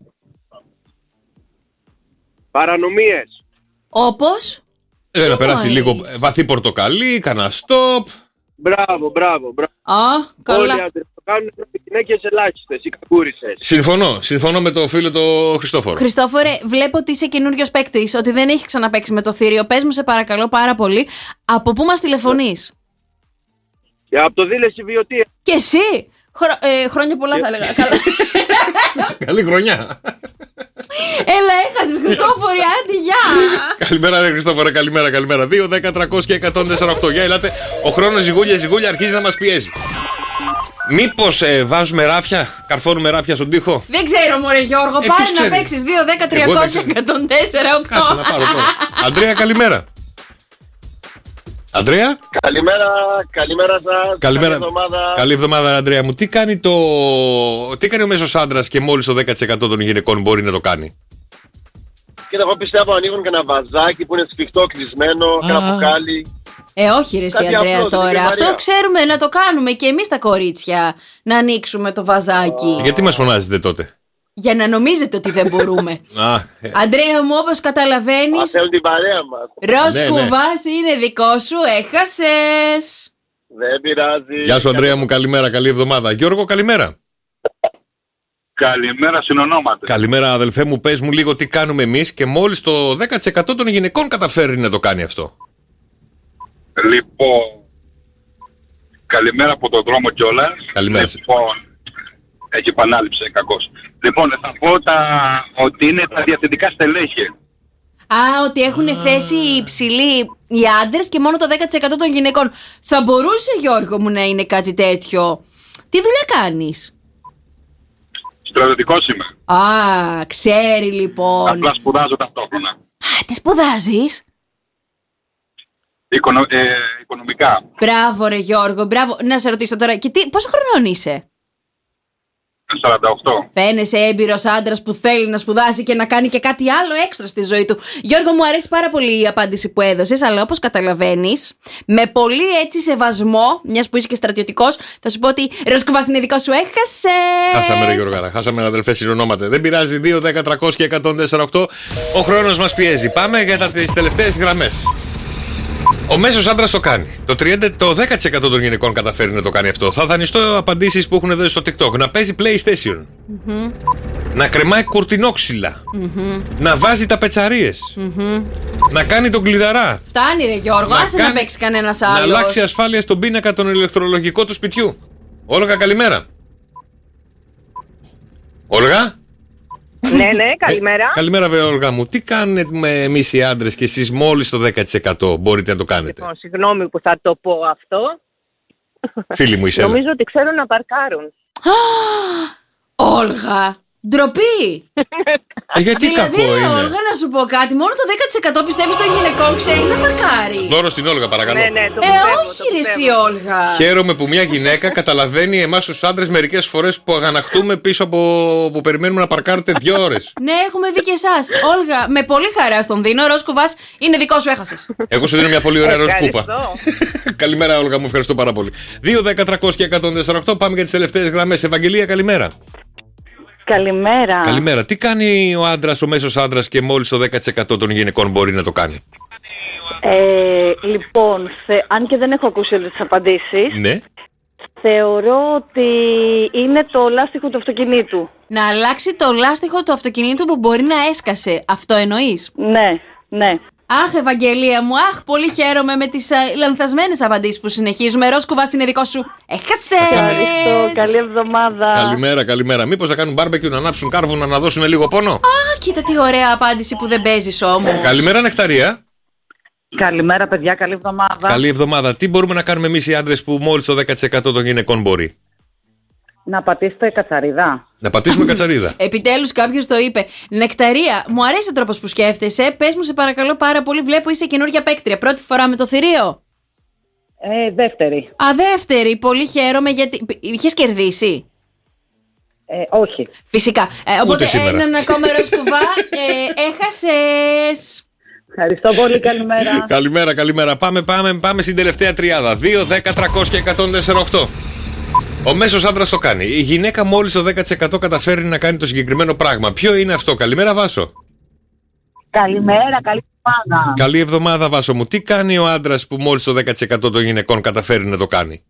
Παρανομίες. Όπως? Να περάσει λίγο βαθύ πορτοκαλί, κανένα στόπ. Μπράβο. Καλά. Όλοι οι άντρες το κάνουν, οι γυναίκες ελάχιστες, οι κακούρισες. Συμφωνώ με το φίλο το Χριστόφορο. Χριστόφορε, βλέπω ότι είσαι καινούριος παίκτης, ότι δεν έχει ξαναπαίξει με το θήριο. Πες μου, σε παρακαλώ πάρα πολύ, από πού μας τηλεφωνείς? Από το Δήλεση Βιωτία. Και εσύ? Χρόνια πολλά θα έλεγα. Καλή χρονιά. Έλα, έχασες, Χριστόφορη, άντε, γεια. Καλημέρα, ρε Χριστόφορε, καλημέρα. 2, 10, 300 και 148. Για ελάτε, ο χρόνος ζυγούλια αρχίζει να μας πιέζει. Μήπως βάζουμε ράφια, καρφώνουμε ράφια στον τοίχο? Δεν ξέρω, μωρέ Γιώργο, πάρε να παίξεις 2, 10, 300 και 148. Κάτσε να πάρω τώρα. Αντρέα, καλημέρα. Αντρέα. Καλημέρα σας. Καλημέρα. Καλή εβδομάδα, Αντρέα μου. Τι κάνει ο μέσος άντρας και μόλις το 10% των γυναικών μπορεί να το κάνει? Και εγώ πιστεύω ανοίγουν και ένα βαζάκι που είναι σφιχτό, κλεισμένο, ένα μπουκάλι. Όχι ρε εσύ, Αντρέα, τώρα. Αυτό ξέρουμε να το κάνουμε και εμείς τα κορίτσια. Να ανοίξουμε το βαζάκι. Γιατί μας φωνάζετε τότε? Για να νομίζετε ότι δεν μπορούμε. Αντρέα μου, όπως καταλαβαίνεις, θέλουν την παρέα μας. ροζ κουβάς είναι δικό σου, έχασες. Δεν πειράζει. Γεια σου, Αντρέα μου, καλημέρα, καλή εβδομάδα. Γιώργο, καλημέρα. Καλημέρα, συνονόματες. Καλημέρα, αδελφέ μου, πες μου λίγο τι κάνουμε εμείς και μόλις το 10% των γυναικών καταφέρει να το κάνει αυτό. Λοιπόν, καλημέρα από τον δρόμο κιόλας. Καλημέρα. Έχει επανάληψη, κακώς. Λοιπόν, θα πω ότι είναι τα διαθετικά στελέχη. Ότι έχουν θέση υψηλή οι άντρες και μόνο το 10% των γυναικών. Θα μπορούσε, Γιώργο μου, να είναι κάτι τέτοιο. Τι δουλειά κάνεις? Στρατιωτικός είμαι. Ξέρει λοιπόν. Απλά σπουδάζω ταυτόχρονα. Τι σπουδάζεις? Οικονομικά. Μπράβο ρε Γιώργο, μπράβο. Να σε ρωτήσω τώρα, και πόσο χρονών είσαι? Φαίνεσαι έμπειρος άντρας που θέλει να σπουδάσει και να κάνει και κάτι άλλο έξτρα στη ζωή του. Γιώργο, μου αρέσει πάρα πολύ η απάντηση που έδωσες, αλλά όπως καταλαβαίνεις, με πολύ έτσι σεβασμό, μιας που είσαι και στρατιωτικός, θα σου πω ότι Ροσκουβάς είναι δικό σου, έχασες. Χάσαμε, ρε Γιώργαρα, χάσαμε, αδελφές, συνονόματα. Δεν πειράζει, 2, 10, 300 και 104,8. Ο χρόνος μας πιέζει. Πάμε για τις τελευταίες γραμμές. Ο μέσος άντρας το κάνει. Το 10% των γυναικών καταφέρει να το κάνει αυτό. Θα δανειστώ απαντήσεις που έχουν δώσει στο TikTok. Να παίζει PlayStation. Να κρεμάει κουρτινόξυλα. Να βάζει τα πετσαρίες. Να κάνει τον κλειδαρά. Φτάνει, ρε Γιώργο, άσε να παίξει κανένας άλλος. Να αλλάξει ασφάλεια στον πίνακα τον ηλεκτρολογικό του σπιτιού. Όλγα, καλημέρα. Όλγα. Ναι, καλημέρα. Καλημέρα, βέβαια, Όλγα μου. Τι κάνετε εμείς οι άντρες και εσείς μόλις το 10% μπορείτε να το κάνετε? Λοιπόν, συγγνώμη που θα το πω αυτό. Φίλοι μου, είσαι. Νομίζω ότι ξέρουν να παρκάρουν. Όλγα, ντροπή. Γιατί δηλαδή, κακό είναι? Όλγα, να σου πω κάτι. Μόνο το 10% πιστεύεις των γυναικών ξέρει να παρκάρει. Δώρο στην Όλγα, παρακαλώ. Ναι, το πιστεύω, όχι ρε εσύ, Όλγα. Χαίρομαι που μια γυναίκα καταλαβαίνει εμάς τους άντρες μερικές φορές που αγανακτούμε πίσω από που περιμένουμε να παρκάρετε 2 ώρες. Ναι, έχουμε δει και εσάς. Όλγα, με πολύ χαρά στον δίνω. Ροσκουβάς, είναι δικό σου, έχασες. Εγώ σου δίνω μια πολύ ωραία ροσκούπα. Καλημέρα, Όλγα μου, ευχαριστώ πάρα πολύ. 2, 10, 300 και 104,8. Πάμε για τις τελευταίες γραμμές. Ευαγγελία, καλημέρα. Καλημέρα. Καλημέρα. Τι κάνει ο άντρας, ο μέσος άντρας και μόλις το 10% των γυναικών μπορεί να το κάνει? Λοιπόν, αν και δεν έχω ακούσει όλες τις απαντήσεις, ναι, θεωρώ ότι είναι το λάστιχο του αυτοκινήτου. Να αλλάξει το λάστιχο του αυτοκινήτου που μπορεί να έσκασε. Αυτό εννοείς? Ναι. Αχ, Ευαγγελία μου, πολύ χαίρομαι με τις λανθασμένες απαντήσεις που συνεχίζουμε. Ροσκουβάς είναι δικό σου. Έχασες. Ευχαριστώ, καλή εβδομάδα. Καλημέρα. Μήπως θα κάνουν μπάρμπεκιου, να ανάψουν κάρβουνα, να δώσουν λίγο πόνο? Κοίτα τι ωραία απάντηση που δεν παίζεις όμως. Καλημέρα, Νεκταρία. Καλημέρα, παιδιά, καλή εβδομάδα. Καλή εβδομάδα. Τι μπορούμε να κάνουμε εμείς οι άντρες που μόλις το 10% των γυναικών μπορεί? Να πατήσετε κατσαρίδα. Να πατήσουμε κατσαρίδα. Επιτέλους κάποιος το είπε. Νεκταρία, μου αρέσει ο τρόπος που σκέφτεσαι. Πες μου σε παρακαλώ πάρα πολύ, βλέπω είσαι καινούργια παίκτρια. Πρώτη φορά με το θηρίο? Δεύτερη. Δεύτερη. Πολύ χαίρομαι γιατί. Είχες κερδίσει? Όχι. Φυσικά. Οπότε έναν ακόμα Ροσκουβά. Έχασες. Ευχαριστώ πολύ, καλημέρα. Καλημέρα. Πάμε στην τελευταία τριάδα. 2, 10, 300 και 104,8. Ο μέσος άντρας το κάνει. Η γυναίκα μόλις το 10% καταφέρει να κάνει το συγκεκριμένο πράγμα. Ποιο είναι αυτό? Καλημέρα, Βάσο. Καλημέρα, καλή εβδομάδα. Καλή εβδομάδα, Βάσο μου. Τι κάνει ο άντρας που μόλις το 10% των γυναικών καταφέρει να το κάνει?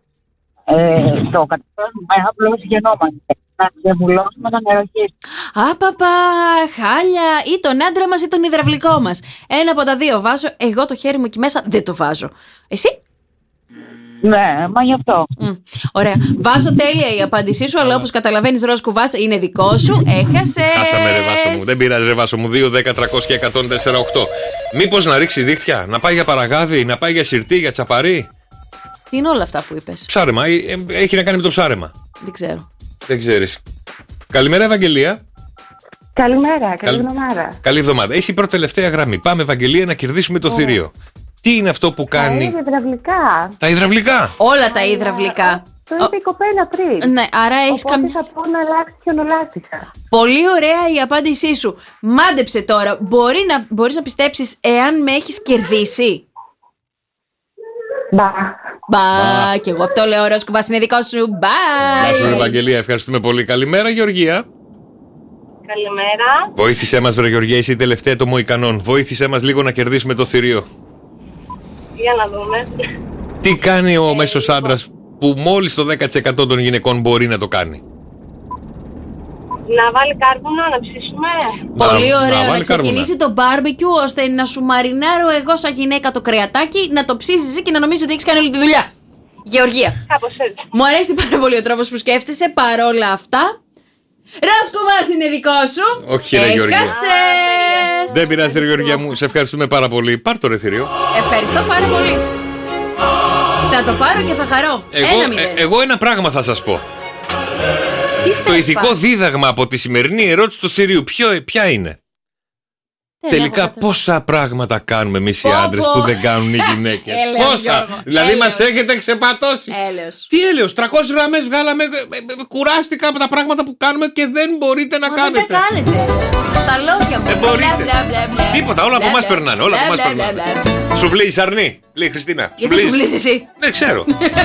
Το καταφέρνουμε απλώς γεννόμαστε. Να ξεβουλώσουμε το νεροχείο. Παπα, χάλια. Ή τον άντρα μας ή τον υδραυλικό μας. Ένα από τα δύο βάζω. Εγώ το χέρι μου εκεί μέσα δεν το βάζω. Εσύ? Ναι, μα γι' αυτό. Ωραία. Βάζω τέλεια η απάντησή σου, αλλά όπως καταλαβαίνεις, Ροσκουβάς είναι δικό σου. Έχασες. Χάσαμε, ρε Βάσο μου. Δεν πειράζει, ρε Βάσο μου. 2, 10, 300 και 104,8. Μήπως να ρίξει δίχτυα, να πάει για παραγάδι, να πάει για σιρτή, για τσαπαρί? Τι είναι όλα αυτά που είπες? Ψάρεμα. Έχει να κάνει με το ψάρεμα. Δεν ξέρω. Δεν ξέρεις. Καλημέρα, Ευαγγελία. Καλημέρα, καλή εβδομάδα. Καλή εβδομάδα. Έχει η πρώτη τελευταία γραμμή. Πάμε, Ευαγγελία, να κερδίσουμε το θηρίο. Τι είναι αυτό που κάνει? Τα υδραυλικά. Τα υδραυλικά. Όλα τα υδραυλικά. Το είπε η κοπέλα πριν. Ναι, άρα έχεις Οπότε θα πω να αλλάξει και ονολάστιχα. Πολύ ωραία η απάντησή σου. Μάντεψε τώρα. Μπορείς να πιστέψεις εάν με έχεις κερδίσει? Μπα. Και εγώ αυτό λέω. Ροσκουβάς είναι δικό σου. Μπα. Γεια σου, Ευαγγελία. Ευχαριστούμε πολύ. Καλημέρα, Γεωργία. Καλημέρα. Βοήθησέ μας, βρε Γεωργία. Είσαι η τελευταία των Μοϊκανών. Βοήθησέ μας λίγο να κερδίσουμε το θηρίο. Για να δούμε. Τι κάνει ο μέσος άντρας που μόλις το 10% των γυναικών μπορεί να το κάνει? Να βάλει κάρβουνα, να ψήσουμε. Πολύ ωραία. Να ξεκινήσει κάρβουνα. το μπάρμπεκιου ώστε να σου μαρινάρω εγώ σαν γυναίκα το κρεατάκι, να το ψήσεις εσύ και να νομίζεις ότι έχεις κάνει όλη τη δουλειά. Γεωργία. Κάπως έτσι. Μου αρέσει πάρα πολύ ο τρόπος που σκέφτεσαι. Παρόλα αυτά, Ροσκουβάς είναι δικό σου. Όχι, ρε Γεωργία. Έχασες. Δεν πειράζει, ρε Γεωργία μου. Σε ευχαριστούμε πάρα πολύ. Πάρ' το ρε θηρίο. Ευχαριστώ πάρα πολύ. Θα το πάρω και θα χαρώ. Εγώ ένα πράγμα θα σας πω. Τι Το θες, ηθικό δίδαγμα από τη σημερινή ερώτηση του θηρίου ποια είναι? Τελικά πόσα πράγματα κάνουμε εμείς οι άντρες που δεν κάνουν οι γυναίκες. Πόσα! Δηλαδή μας έχετε ξεπατώσει. Τι έλεος, 300 γραμμές βγάλαμε, κουράστηκα από τα πράγματα που κάνουμε και δεν μπορείτε να κάνετε. Δεν τα κάνετε. Στα λόγια μου. Δεν μπορείτε. Τίποτα, όλα από εμάς περνάνε. Σουβλί, σαρνί, λέει η Χριστίνα. Γιατί σουβλείς εσύ? Δεν ξέρω.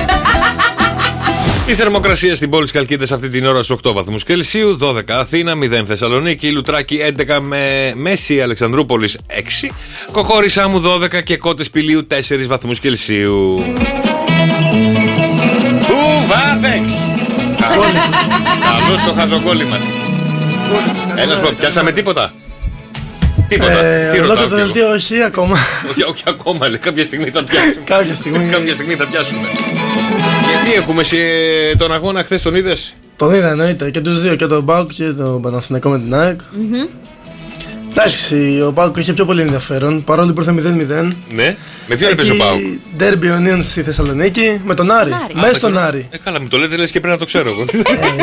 Η θερμοκρασία στην πόλη της Χαλκίδας αυτή την ώρα στους 8 βαθμούς Κελσίου, 12 Αθήνα, 0 Θεσσαλονίκη, Λουτράκη 11 με Μέση Αλεξανδρούπολης 6, Κοκόρη Σάμου 12 και Κότες Πηλίου 4 βαθμούς Κελσίου. Βάθεξ! Καλώς το χαζοκόλλη μας. Ένα σου πω, πιάσαμε τίποτα? Τίποτα. Ολόκληρο το δελτίο όχι ακόμα. Όχι ακόμα, λέει, κάποια στιγμή θα πιάσουμε. Κάποια στιγμή θα πιάσουμε. Γιατί έχουμε τον αγώνα χθες, τον είδες? Τον είδα, εννοείται, και τους δύο, και τον ΠΑΟΚ και τον Παναθηναϊκό με την ΑΕΚ. Εντάξει, ο ΠΑΟΚ είχε πιο πολύ ενδιαφέρον, παρόλο που ήρθε 0-0. Ναι, με ποιον έπαιζε ο ΠΑΟΚ? Ντέρμπι Ονίων στη Θεσσαλονίκη, με τον Άρη. Μέσα στον Άρη. Καλά, μου το λέτε, λες και πρέπει να το ξέρω εγώ.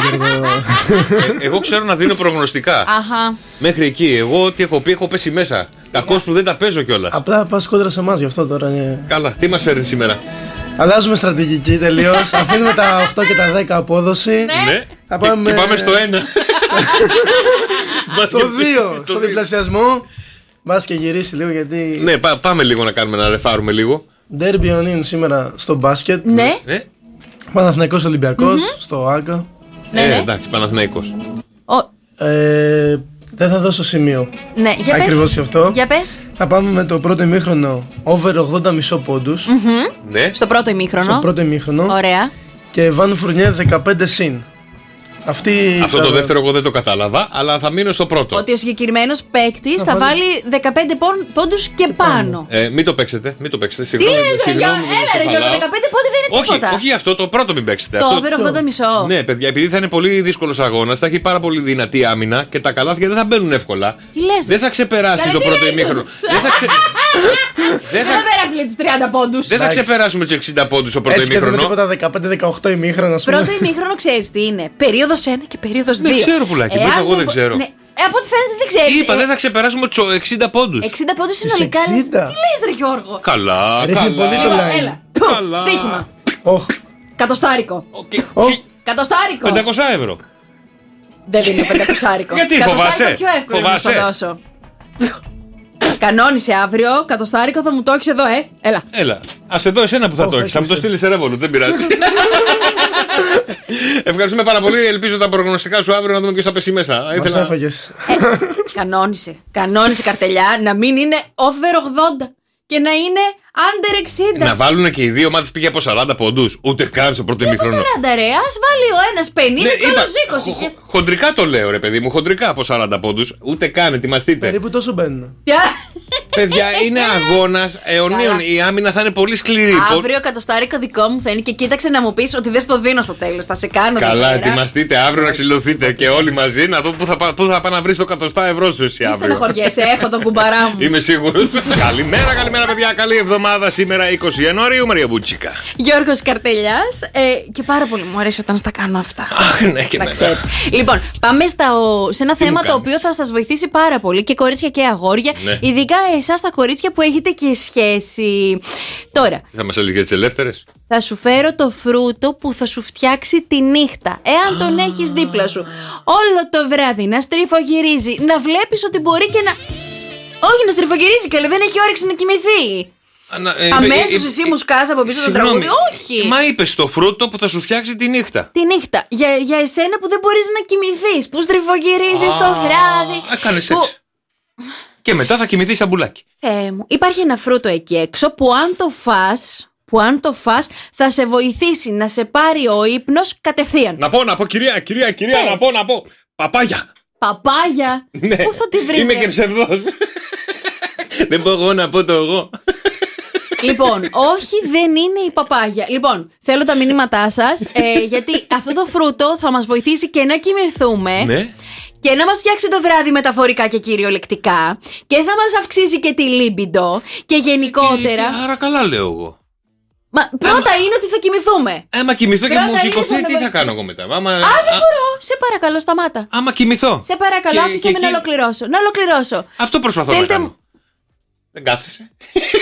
Εγώ ξέρω να δίνω προγνωστικά. Μέχρι εκεί, εγώ τι έχω πει, έχω πέσει μέσα. Κακώς που δεν τα παίζω κιόλας. Απλά πας κόντρα σε εμάς γι' αυτό τώρα. Καλά, τι μας φέρνει σήμερα? Αλλάζουμε στρατηγική τελείως. Αφήνουμε τα 8 και τα 10 απόδοση. Ναι. Και πάμε στο 1. Στο 2. Στο διπλασιασμό. Μπας και γυρίσει λίγο γιατί. Ναι, πάμε λίγο να κάνουμε, να ρεφάρουμε λίγο. Ντέρμπι Ονίων σήμερα στο μπάσκετ. Ναι. Παναθηναϊκός Ολυμπιακός στο ΆΚΑ. Εντάξει, Παναθηναϊκός. Δεν θα δώσω σημείο. Ναι, για ακριβώς γι' αυτό. Για πες. Θα πάμε με το πρώτο ημίχρονο over 80,5 πόντους. Ναι. Στο πρώτο ημίχρονο. Ωραία. Και Βαν Φουρνιέ 15 συν. Αυτό το δεύτερο εγώ δεν το κατάλαβα, αλλά θα μείνω στο πρώτο. Ότι ο συγκεκριμένος παίκτης θα βάλει 15 πόντους και πάνω. Μην το παίξετε, Συγγνώμη. Έλα ρε, για 15 πόντοι δεν είναι τίποτα. Όχι αυτό, το πρώτο μην παίξετε. Το over 80,5. Ναι, παιδιά, επειδή θα είναι πολύ δύσκολος αγώνας, θα έχει πάρα πολύ δυνατή άμυνα και τα καλάθια δεν θα μπαίνουν εύκολα. Τι λες? Δεν θα ξεπεράσει το πρώτο ημίχρονο. Δεν θα περάσει λέει τους 30 πόντους. Δεν θα ξεπεράσουμε τους 60 πόντους το πρώτο ημίχρονο. Έτσι και δεν είναι τίποτα 15-18 ημίχρονα. Πρώτο ημίχρονο ξέρεις τι είναι? Περίοδος 1 και περίοδος 2. Δεν ξέρω πουλάκι, το είπα εγώ δεν ξέρω. Από ό,τι φαίνεται δεν ξέρεις. Είπα δεν θα ξεπεράσουμε τους 60 πόντους. 60 πόντους συνολικά. Τι λες ρε Γιώργο? Καλά. Έλα. Στοίχημα. Κατοστάρικο. 500 ευρώ. Δεν δίνω 500. Γιατί φοβάσαι? Πιο εύκολο να το δώσω. Κανόνισε αύριο, κατοστάρικο θα μου το έχεις εδώ, Έλα. Ας εδώ εσένα που θα το έχεις, θα μου το στείλεις σε Revolut, δεν πειράζει. Ευχαριστούμε πάρα πολύ. Ελπίζω τα προγνωστικά σου αύριο να δούμε ποιος θα πέσει μέσα. Μας έφαγες. Κανόνισε καρτελιά να μην είναι over 80 και να είναι under 60. Να βάλουν και οι δύο ομάδες πήγε από 40 πόντους. Ούτε καν στο πρώτο ημίχρονο. 40 ρε, ας βάλει ο ένας 50 και ο άλλος 20. Χοντρικά το λέω ρε παιδί μου, χοντρικά από 40 πόντους. Ούτε καν, ετοιμαστείτε. Περίπου τόσο μπαίνουν. Παιδιά, είναι αγώνας αιωνίων. Η άμυνα θα είναι πολύ σκληρή. Αύριο κατοστάρικο δικό μου θα είναι και κοίταξε να μου πεις ότι δεν στο δίνω στο τέλος. Θα σε κάνω. Καλά, ετοιμαστείτε αύριο να ξυλωθείτε και όλοι μαζί να δω πού θα πάει να βρει το 100 ευρώ σου εσύ αύριο. Δεν στεναχωριέσαι, έχω τον κουμπαρά μου. Είμαι σίγουρος. Καλημέρα, παιδιά. Καλή εβδομάδα σήμερα 20 Ιανουαρίου. Μαρία Μπούτσικα. Γιώργος Καρτελιάς. Και πάρα πολύ μου αρέσει όταν στα κάνω αυτά. Αχ, ναι, και εμένα. Λοιπόν, πάμε σε ένα θέμα το οποίο θα σας βοηθήσει πάρα πολύ και κορίτσια και αγόρια. Ειδικά εσάς τα κορίτσια που έχετε και σχέση. Τώρα. Θα μας έλεγε τις ελεύθερες. Θα σου φέρω το φρούτο που θα σου φτιάξει τη νύχτα. Εάν τον έχεις δίπλα σου όλο το βράδυ να στριφογυρίζει, να βλέπεις ότι μπορεί και να. Όχι να στριφογυρίζει, καλέ, δεν έχει όρεξη να κοιμηθεί. Αμέσως εσύ μου σκάς από πίσω το τραγούδι. Όχι. Μα είπες το φρούτο που θα σου φτιάξει τη νύχτα. Τη νύχτα. Για εσένα που δεν μπορείς να κοιμηθείς, που στριφογυρίζεις το βράδυ. Έκανε σεξ. Και μετά θα κοιμηθείς σαν μπουλάκι. Θεέ μου. Υπάρχει ένα φρούτο εκεί έξω που αν το φας θα σε βοηθήσει να σε πάρει ο ύπνος κατευθείαν. Να πω, κυρία, να πω. Παπάγια. Ναι. Πού θα τη βρεις? Είμαι και ψευδός. Δεν μπορώ να πω το εγώ. Λοιπόν, όχι, δεν είναι η παπάγια. Λοιπόν, θέλω τα μηνύματά σας, γιατί αυτό το φρούτο θα μας βοηθήσει και να κοιμηθούμε. Ναι. Και να μας φτιάξει το βράδυ μεταφορικά και κυριολεκτικά. Και θα μας αυξήσει και τη λίμπιντο. Και γενικότερα. Άρα καλά λέω εγώ. Μα πρώτα είναι ότι θα κοιμηθούμε. Μα κοιμηθώ και μου σηκωθεί, τι θα κάνω εγώ μετά? Δεν μπορώ, σε παρακαλώ, σταμάτα. Άμα κοιμηθώ. Σε παρακαλώ, άφησε με να ολοκληρώσω. Αυτό προσπαθώ να κάνω. Δεν κάθεσαι.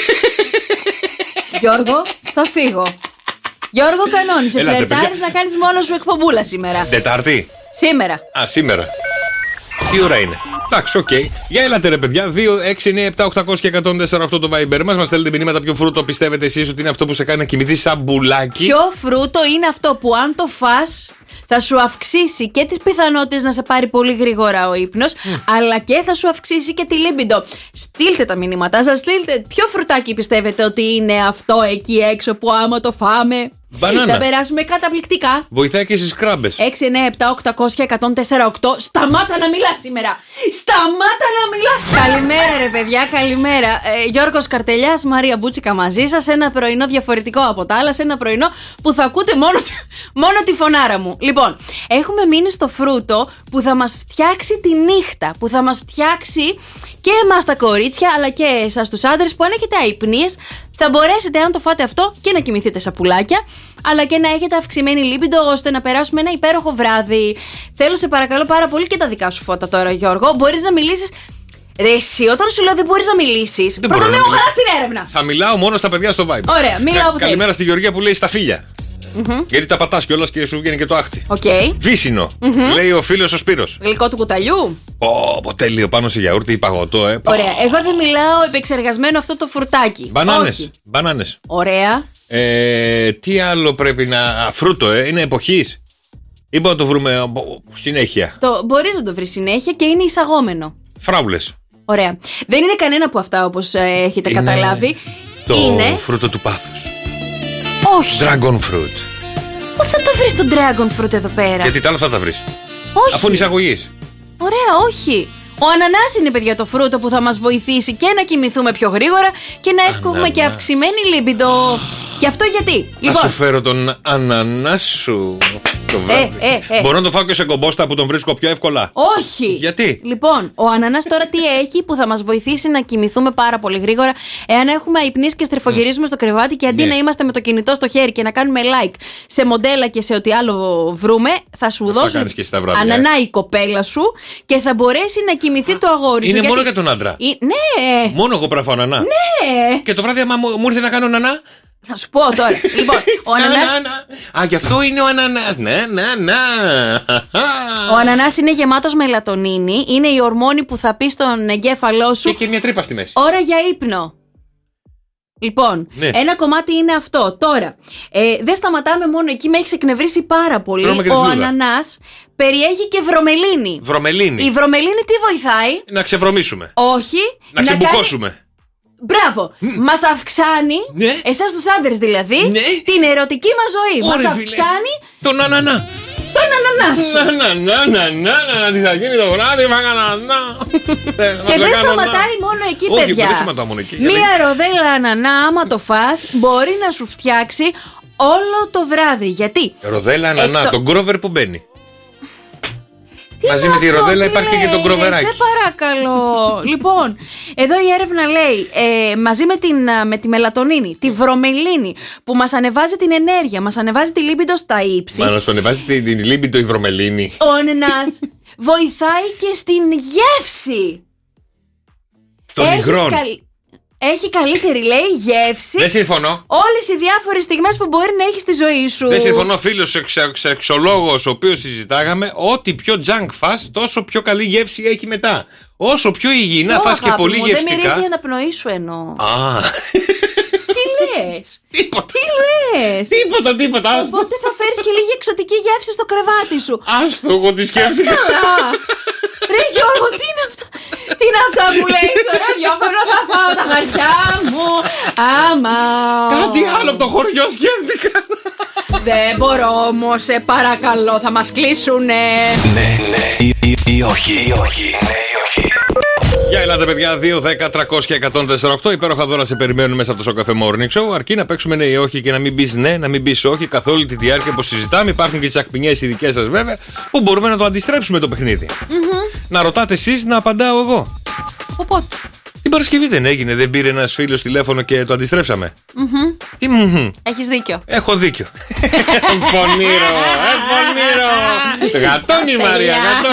Γιώργο, θα φύγω. Γιώργο, κανόνισε. Φλερτάρεις να κάνεις μόνο σου εκπομπούλα σήμερα. Τετάρτη. Σήμερα. Σήμερα. Τι ώρα είναι? Εντάξει, οκ. Για έλατε ρε παιδιά. 2, 6, 9, 7, 800 και 104,8 το Viber μας. Μας στέλνετε μηνύματα. Ποιο φρούτο πιστεύετε εσείς ότι είναι αυτό που σε κάνει να κοιμηθείς σαν μπουλάκι? Ποιο φρούτο είναι αυτό που αν το φας θα σου αυξήσει και τις πιθανότητες να σε πάρει πολύ γρήγορα ο ύπνος, αλλά και θα σου αυξήσει και τη λίμπιντο. Στείλτε τα μηνύματά σας, στείλτε ποιο φρουτάκι πιστεύετε ότι είναι αυτό εκεί έξω που άμα το φάμε μπανάνα. θα περάσουμε καταπληκτικά. Βοηθάει και στις κράμπες. 6, 9, 7, 800 και 104,8. Σταμάτα να μιλάς σήμερα! Σταμάτα να μιλάς! Καλημέρα ρε παιδιά, καλημέρα. Γιώργος Καρτελιάς, Μαρία Μπούτσικα μαζί σας. Ένα πρωινό διαφορετικό από τα άλλα. Σε ένα πρωινό που θα ακούτε μόνο τη φωνάρα μου. Λοιπόν, έχουμε μείνει στο φρούτο που θα μας φτιάξει τη νύχτα. Που θα μας φτιάξει και εμάς τα κορίτσια, αλλά και εσάς τους άντρες που αν έχετε αϊπνίες, θα μπορέσετε αν το φάτε αυτό και να κοιμηθείτε σαν πουλάκια, αλλά και να έχετε αυξημένη λίμπιντο ώστε να περάσουμε ένα υπέροχο βράδυ. Θέλω σε παρακαλώ πάρα πολύ και τα δικά σου φώτα τώρα, Γιώργο. Μπορείς να μιλήσεις. Ρε εσύ, όταν σου λέω δεν μπορείς να μιλήσεις, πρώτα με μου χαλάς την έρευνα. Θα μιλάω μόνο στα παιδιά στο Viber. Ωραία, μιλάω από καλημέρα στη Γεωργία που λέει στα φίλια. Γιατί τα πατάς κιόλας και σου βγαίνει και το άχτη. Βύσσινο, λέει ο φίλος ο Σπύρος. Γλυκό του κουταλιού. Τέλειο πάνω σε γιαούρτι ή παγωτό, Ωραία, εγώ δεν μιλάω επεξεργασμένο αυτό το φρουτάκι. Μπανάνες. Ωραία. Τι άλλο πρέπει να. Φρούτο, είναι εποχής. Ή μπορούμε να το βρούμε συνέχεια? Μπορείς να το βρεις συνέχεια και είναι εισαγόμενο. Φράουλες. Ωραία. Δεν είναι κανένα από αυτά όπως έχετε καταλάβει. Το φρούτο του πάθους. Όχι. Dragon fruit. Πού θα το βρεις το dragon fruit εδώ πέρα? Γιατί τα άλλα θα τα βρεις. Όχι. Αφού είναι εισαγωγής. Ωραία, όχι. Ο ανανάς είναι, παιδιά, το φρούτο που θα μας βοηθήσει και να κοιμηθούμε πιο γρήγορα και να έχουμε και αυξημένη λίμπιντο. Και αυτό γιατί? Να σου φέρω τον ανανά σου. Μπορώ να το φάω και σε κομπόστα που τον βρίσκω πιο εύκολα? Όχι. Γιατί? Λοιπόν, ο ανανάς τώρα τι έχει που θα μας βοηθήσει να κοιμηθούμε πάρα πολύ γρήγορα, εάν έχουμε αϊπνήσει και στριφογυρίζουμε στο κρεβάτι και αντί να είμαστε με το κινητό στο χέρι και να κάνουμε like σε μοντέλα και σε ό,τι άλλο βρούμε, θα σου δώσει ανανά η κοπέλα σου και θα μπορέσει να κοιμηθεί το αγόρι σου. Είναι γιατί... μόνο για τον άντρα. Ναι. Μόνο εγώ πρέπει να φάω ανανά. Ναι. Και το βράδυ, άμα μου ήρθε να κάνω ανανά. Θα σου πω τώρα. Λοιπόν, ο ανανάς. Α, γι' αυτό είναι ο ανανάς. Ναι. Ο ανανάς είναι γεμάτος μελατονίνη. Είναι η ορμόνη που θα πει στον εγκέφαλό σου. Και μια τρύπα στη μέση. Ώρα για ύπνο. Λοιπόν, ένα κομμάτι είναι αυτό. Τώρα, δεν σταματάμε μόνο εκεί, με έχει εκνευρίσει πάρα πολύ. Ο ανανάς περιέχει και βρωμελίνη. Η βρωμελίνη τι βοηθάει? Να ξεβρωμίσουμε. Όχι. Να ξεμπουκώσουμε. Μπράβο! Μας αυξάνει, εσάς τους άντρες δηλαδή, την ερωτική μας ζωή. Μας αυξάνει τον ανανά. Τον ανανά σου. Τι θα γίνει το βράδυ, ανανά. Και δεν σταματάει μόνο εκεί, παιδιά. Όχι, δεν σταματάω μόνο εκεί. Μία ροδέλα ανανά, άμα το φας, μπορεί να σου φτιάξει όλο το βράδυ. Γιατί? Ροδέλα ανανά, τον γκρόβερ που μπαίνει. Μαζί με τη ροδέλα υπάρχει και το γκροβεράκι. Σε παρακαλώ. Λοιπόν, εδώ η έρευνα λέει μαζί με τη μελατονίνη, τη βρωμελίνη που μας ανεβάζει την ενέργεια, μας ανεβάζει τη λίμπιντο στα ύψη. Μα να σου ανεβάζει την λίμπιντο η βρωμελίνη. Ο ανανάς βοηθάει και στην γεύση των υγρών. Έχει καλύτερη, λέει, γεύση. Δεν συμφωνώ. Όλες οι διάφορες στιγμές που μπορεί να έχει στη ζωή σου. Δεν συμφωνώ, φίλος σεξολόγος, ο οποίος συζητάγαμε, ότι πιο junk φας, τόσο πιο καλή γεύση έχει μετά. Όσο πιο υγιεινά φας και πολύ γευστικά. Δεν μυρίζει η αναπνοή σου εννοώ. Τι λες? Τίποτα. Τι λες? Τίποτα. Οπότε θα φέρεις και λίγη εξωτική γεύση στο κρεβάτι σου. Άστο, εγώ τη σκέφτηκα. Ρε Γιώργο, τι είναι αυτά? Τι είναι αυτά που λέει στο ραδιόφωνο? Θα φάω τα χαρτιά μου. Άμα. Κάτι άλλο από το χωριό σκέφτηκα. Δεν μπορώ όμως, σε παρακαλώ, θα μας κλείσουνε. Ναι ή όχι. Για ελάτε παιδιά, 2, 10, 300 και 104,8. Υπέροχα δώρα σε περιμένουν μέσα από το Σοκαφέ Morning Show. Αρκεί να παίξουμε ναι ή όχι και να μην πεις ναι, να μην πεις όχι καθ' όλη τη διάρκεια που συζητάμε. Υπάρχουν και τις ακπινιές οι δικές σας βέβαια, που μπορούμε να το αντιστρέψουμε το παιχνίδι. Να ρωτάτε εσείς, να απαντάω εγώ. Οπότε. Την Παρασκευή δεν έγινε, δεν πήρε ένας φίλος τηλέφωνο και το αντιστρέψαμε. Τι Έχεις δίκιο. Έχω δίκιο. Πονήρο. Γατώνει η Μαρία,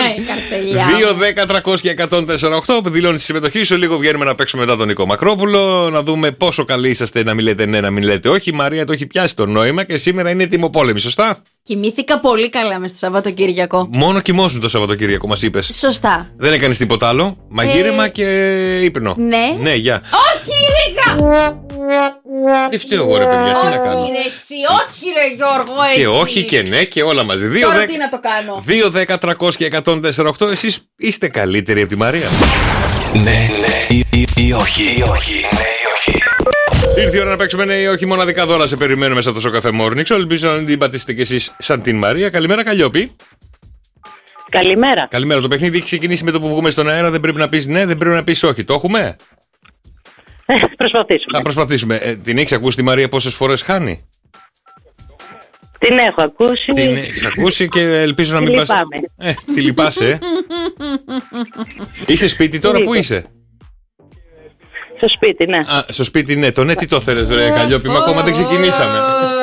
γατώνει. 2-10-300-1048. Δηλώνει τη συμμετοχή σου. Λίγο βγαίνουμε να παίξουμε μετά τον Νικό Μακρόπουλο. Να δούμε πόσο καλοί είσαστε να μην λέτε ναι, να μην λέτε όχι. Η Μαρία το έχει πιάσει το νόημα και σήμερα είναι τιμοπόλεμη, σωστά. Κοιμήθηκα πολύ καλά μες το Σαββατοκύριακο. Μόνο κοιμόσουν το Σαββατοκύριακο, μας είπες. Σωστά. Δεν έκανες τίποτα άλλο. Μαγείρεμα και ύπνο. Ναι. Ναι, γεια. Όχι, Ρίκα! Τι φταίω εγώ, ρε παιδιά, τι να κάνω. Όχι, ρε, εσύ, όχι, ρε Γιώργο, έτσι. Και όχι και ναι και όλα μαζί. Τώρα τι να το κάνω. 2-10-300-1048. Εσείς είστε καλύτεροι από τη Μαρία. Ναι ή όχι. Ήρθε η ώρα να παίξουμε ναι ή όχι. Μοναδικά δώρα σε περιμένουμε σε αυτό το καφέ Morning Show. Ελπίζω να την πατήσετε κι εσείς σαν την Μαρία. Καλημέρα, Καλλιόπη. Καλημέρα. Καλημέρα. Το παιχνίδι έχει ξεκινήσει με το που βγούμε στον αέρα. Δεν πρέπει να πεις ναι, δεν πρέπει να πεις όχι. Το έχουμε. Προσπαθήσουμε. Θα προσπαθήσουμε. Την έχεις ακούσει τη Μαρία πόσες φορές χάνει? Την έχω ακούσει. Την έχεις ακούσει και ελπίζω να μην πας. Τη λυπάσαι. Είσαι σπίτι τώρα, πού είσαι? Στο σπίτι, ναι. Α, στο σπίτι, ναι. Το ναι, τι το θέλεις, βρε Καλλιόπη, μα ακόμα δεν ξεκινήσαμε.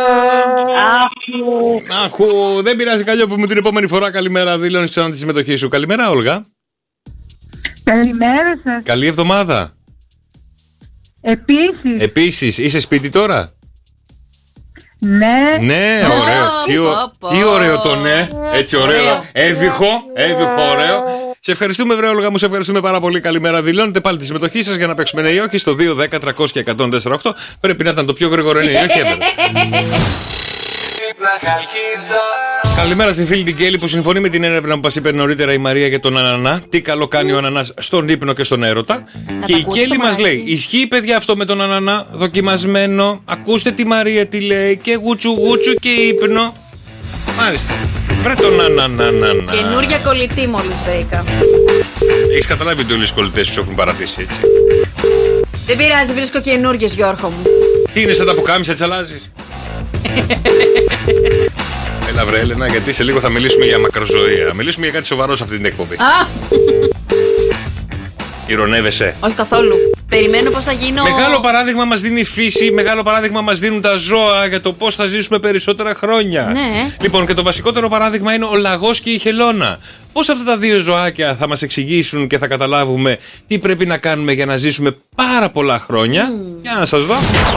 Αχου, δεν πειράζει, Καλλιόπη μου, την επόμενη φορά. Καλημέρα, δηλώνεις ξανά τη συμμετοχή σου. Καλημέρα, Όλγα. Καλημέρα σας. Καλή εβδομάδα. Επίσης, είσαι σπίτι τώρα? Ναι. Ναι, ωραίο. Τι ωραίο το ναι. Έτσι ωραίο. Έβυχο, ωραίο. Σε ευχαριστούμε, βρε Όλγα μου, σε ευχαριστούμε πάρα πολύ. Καλημέρα. Δηλώνετε πάλι τη συμμετοχή σας για να παίξουμε ναι ή όχι στο 2-10-300-1048. Πρέπει να ήταν το πιο γρήγορο ναι ή όχι. Καλημέρα στην φίλη την Κέλλη που συμφωνεί με την έρευνα που μας είπε νωρίτερα η Μαρία για τον ανανά. Τι καλό κάνει ο ανανάς στον ύπνο και στον έρωτα. Και η Κέλλη μας λέει: ισχύει, παιδιά, αυτό με τον ανανά, δοκιμασμένο. Ακούστε τη Μαρία τι λέει. Και γουτσου γουτσου και ύπνο. Μάλιστα. Βρε τον ανανά. Καινούρια κολλητή μόλις βρήκα. Έχεις καταλάβει ότι όλοι οι κολλητές σου έχουν παρατήσει, έτσι? Δεν πειράζει, βρίσκω καινούριες, Γιώργο μου. Τι είναι, σαν τα πουκάμισα, έτσι αλλάζεις? Έλα βρε Έλενα, γιατί σε λίγο θα μιλήσουμε για μακροζωία. Μιλήσουμε για κάτι σοβαρό σε αυτή την εκπομπή. Ηρωνεύεσαι? Όχι καθόλου. Περιμένω πώς θα γίνω. Μεγάλο παράδειγμα μας δίνει η φύση, μεγάλο παράδειγμα μας δίνουν τα ζώα για το πώς θα ζήσουμε περισσότερα χρόνια. Ναι. Λοιπόν, και το βασικότερο παράδειγμα είναι ο λαγός και η χελώνα. Πώς αυτά τα δύο ζωάκια θα μας εξηγήσουν και θα καταλάβουμε τι πρέπει να κάνουμε για να ζήσουμε πάρα πολλά χρόνια. Για να σας δω.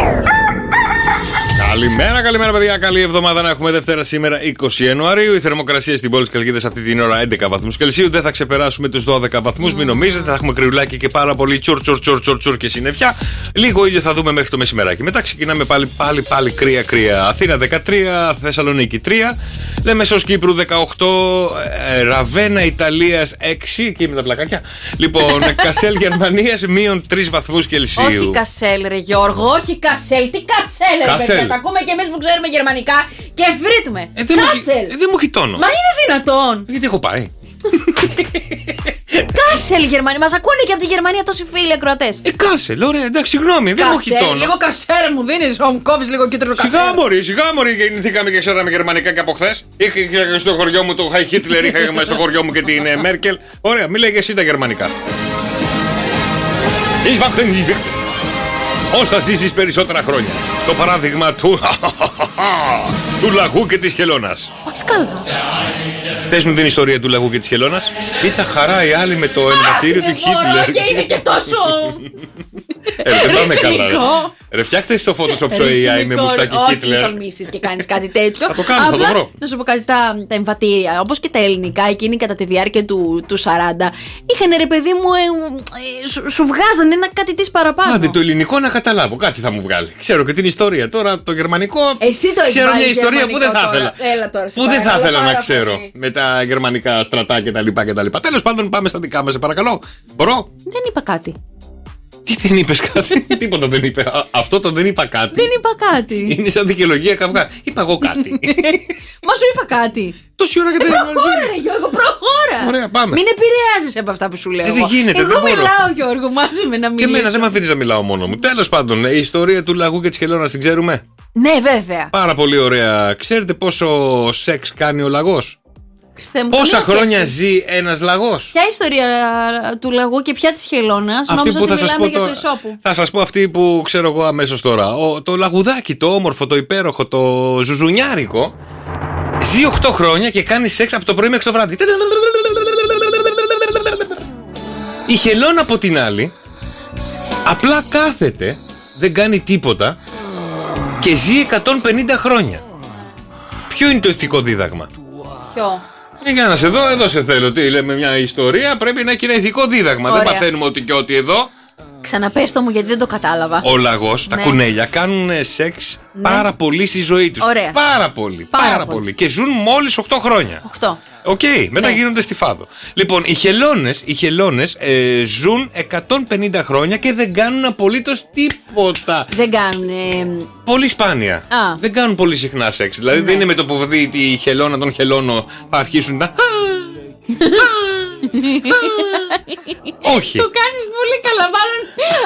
Καλημέρα, παιδιά. Καλή εβδομάδα να έχουμε. Δευτέρα σήμερα 20 Ιανουαρίου. Η θερμοκρασία στην πόλη της Καλκίδας αυτή την ώρα 11 βαθμούς Κελσίου. Δεν θα ξεπεράσουμε τους 12 βαθμούς. Μην νομίζετε, θα έχουμε κρυουλάκι και πάρα πολύ τσουρ και συννεφιά. Λίγο ήλιο θα δούμε μέχρι το μεσημεράκι. Μετά ξεκινάμε πάλι κρύα. Αθήνα 13, Θεσσαλονίκη 3, Λεμεσός Κύπρου 18, Ραβένα Ιταλίας 6. Εκεί με τα πλακάκια. Λοιπόν, Κασέλ Γερμανίας -3 βαθμούς Κελσίου. Όχι Κασέλ, ρε Γιώργο, όχι Κασέλ. Τι Κασέλ, ρε. Τα ακούμε και εμείς που ξέρουμε γερμανικά και βρίτουμε. Κάσελ! Δεν μου έχει τόνο. Μα είναι δυνατόν. Γιατί έχω πάει. Κάσελ Γερμανία. Μας ακούνε και από τη Γερμανία τόσοι φίλοι ακροατές. Κάσελ, ωραία, εντάξει, συγγνώμη, δεν μου έχει τόνο. Λίγο κασέρ μου δίνεις, μου κόβεις λίγο κίτρινο καφέ. Σιγά μωρή, γεννηθήκαμε και ξέραμε γερμανικά και από χθες. Είχα στο χωριό μου το Χάι Χίτλερ, είχα στο χωριό μου και την Μέρκελ. Ωραία, μίλα και εσύ τα γερμανικά. Πώς θα ζήσεις περισσότερα χρόνια. Το παράδειγμα του λαγού και της χελώνας. Πασκάλα. Πες μου την ιστορία του λαγού και της χελώνας. Ήταν χαρά οι άλλοι με το ενωματήριο του Χίτλερ. Και είναι και τόσο. Δεν πάμε καλά. Ρε, φτιάχτε στο Photoshop στο AI με μουστάκι Χίτλερ. Όχι, τολμήσεις και κάνεις κάτι τέτοιο. Θα το κάνω, θα το βρω. Να σου πω κάτι, τα εμβατήρια, όπως και τα ελληνικά, εκείνη κατά τη διάρκεια του 40, είχαν, ρε παιδί μου, σου βγάζανε ένα κάτι της παραπάνω. Άντε, το ελληνικό να καταλάβω, κάτι θα μου βγάλει. Ξέρω και την ιστορία. Τώρα το γερμανικό. Εσύ το ξέρω μια ιστορία που δεν θα ήθελα. Που δεν θα ήθελα να ξέρω. Με τα γερμανικά στρατά κτλ. Τέλος πάντων, πάμε στα δικά μας, σε παρακαλώ. Μπορώ? Δεν είπα κάτι. Τι δεν είπες κάτι? Τίποτα δεν είπε. Αυτό το δεν είπα κάτι. Δεν είπα κάτι. Είναι σαν δικαιολογία καυγά. Είπα εγώ κάτι. Μα σου είπα κάτι. Τόση ώρα και δεν. Προχώρα, ρε Γιώργο, προχώρα. Ωραία, πάμε. Μην επηρεάζεσαι από αυτά που σου λέω. Δεν γίνεται. Εγώ μιλάω, Γιώργο, μαζί με να μιλήσω. Και εμένα δεν με αφήνεις να μιλάω μόνο μου. Τέλος πάντων, η ιστορία του λαγού και της χελώνας την ξέρουμε. Ναι, βέβαια. Πάρα πολύ ωραία. Ξέρετε πόσο σεξ κάνει ο λαγός? Πόσα χρόνια ζει ένας λαγός? Ποια ιστορία του λαγού και ποια της χελώνας? Αυτή Νόμιζα που ότι θα σας μιλάμε πω για το Ισόπου. θα σας πω αυτή που ξέρω εγώ αμέσως τώρα. Το λαγουδάκι, το όμορφο, το υπέροχο, το ζουζουνιάρικο, ζει 8 χρόνια και κάνει σεξ από το πρωί μέχρι το βράδυ. Η χελώνα από την άλλη απλά κάθεται, δεν κάνει τίποτα και ζει 150 χρόνια. Ποιο είναι το ηθικό δίδαγμα? Ποιο? Για να σε δω, εδώ σε θέλω. Τι λέμε, μια ιστορία πρέπει να έχει ένα ηθικό δίδαγμα. Ωραία. Δεν παθαίνουμε ότι και ότι εδώ. Ξαναπες το μου γιατί δεν το κατάλαβα. Ο λαγός, τα κουνέλια κάνουν σεξ πάρα πολύ στη ζωή τους. Ωραία. Πάρα πολύ. Πάρα πολύ. Και ζουν μόλις 8 χρόνια. 8. Οκ, μετά γίνονται στη Φάδο. Λοιπόν, οι χελώνες ζουν 150 χρόνια και δεν κάνουν απολύτως τίποτα. Δεν κάνουν. Πολύ σπάνια. Δεν κάνουν πολύ συχνά σεξ. Δηλαδή δεν είναι με το που δει τη χελώνα τον χελώνο θα αρχίσουν τα. Όχι. Το κάνεις πολύ καλά, μάλλον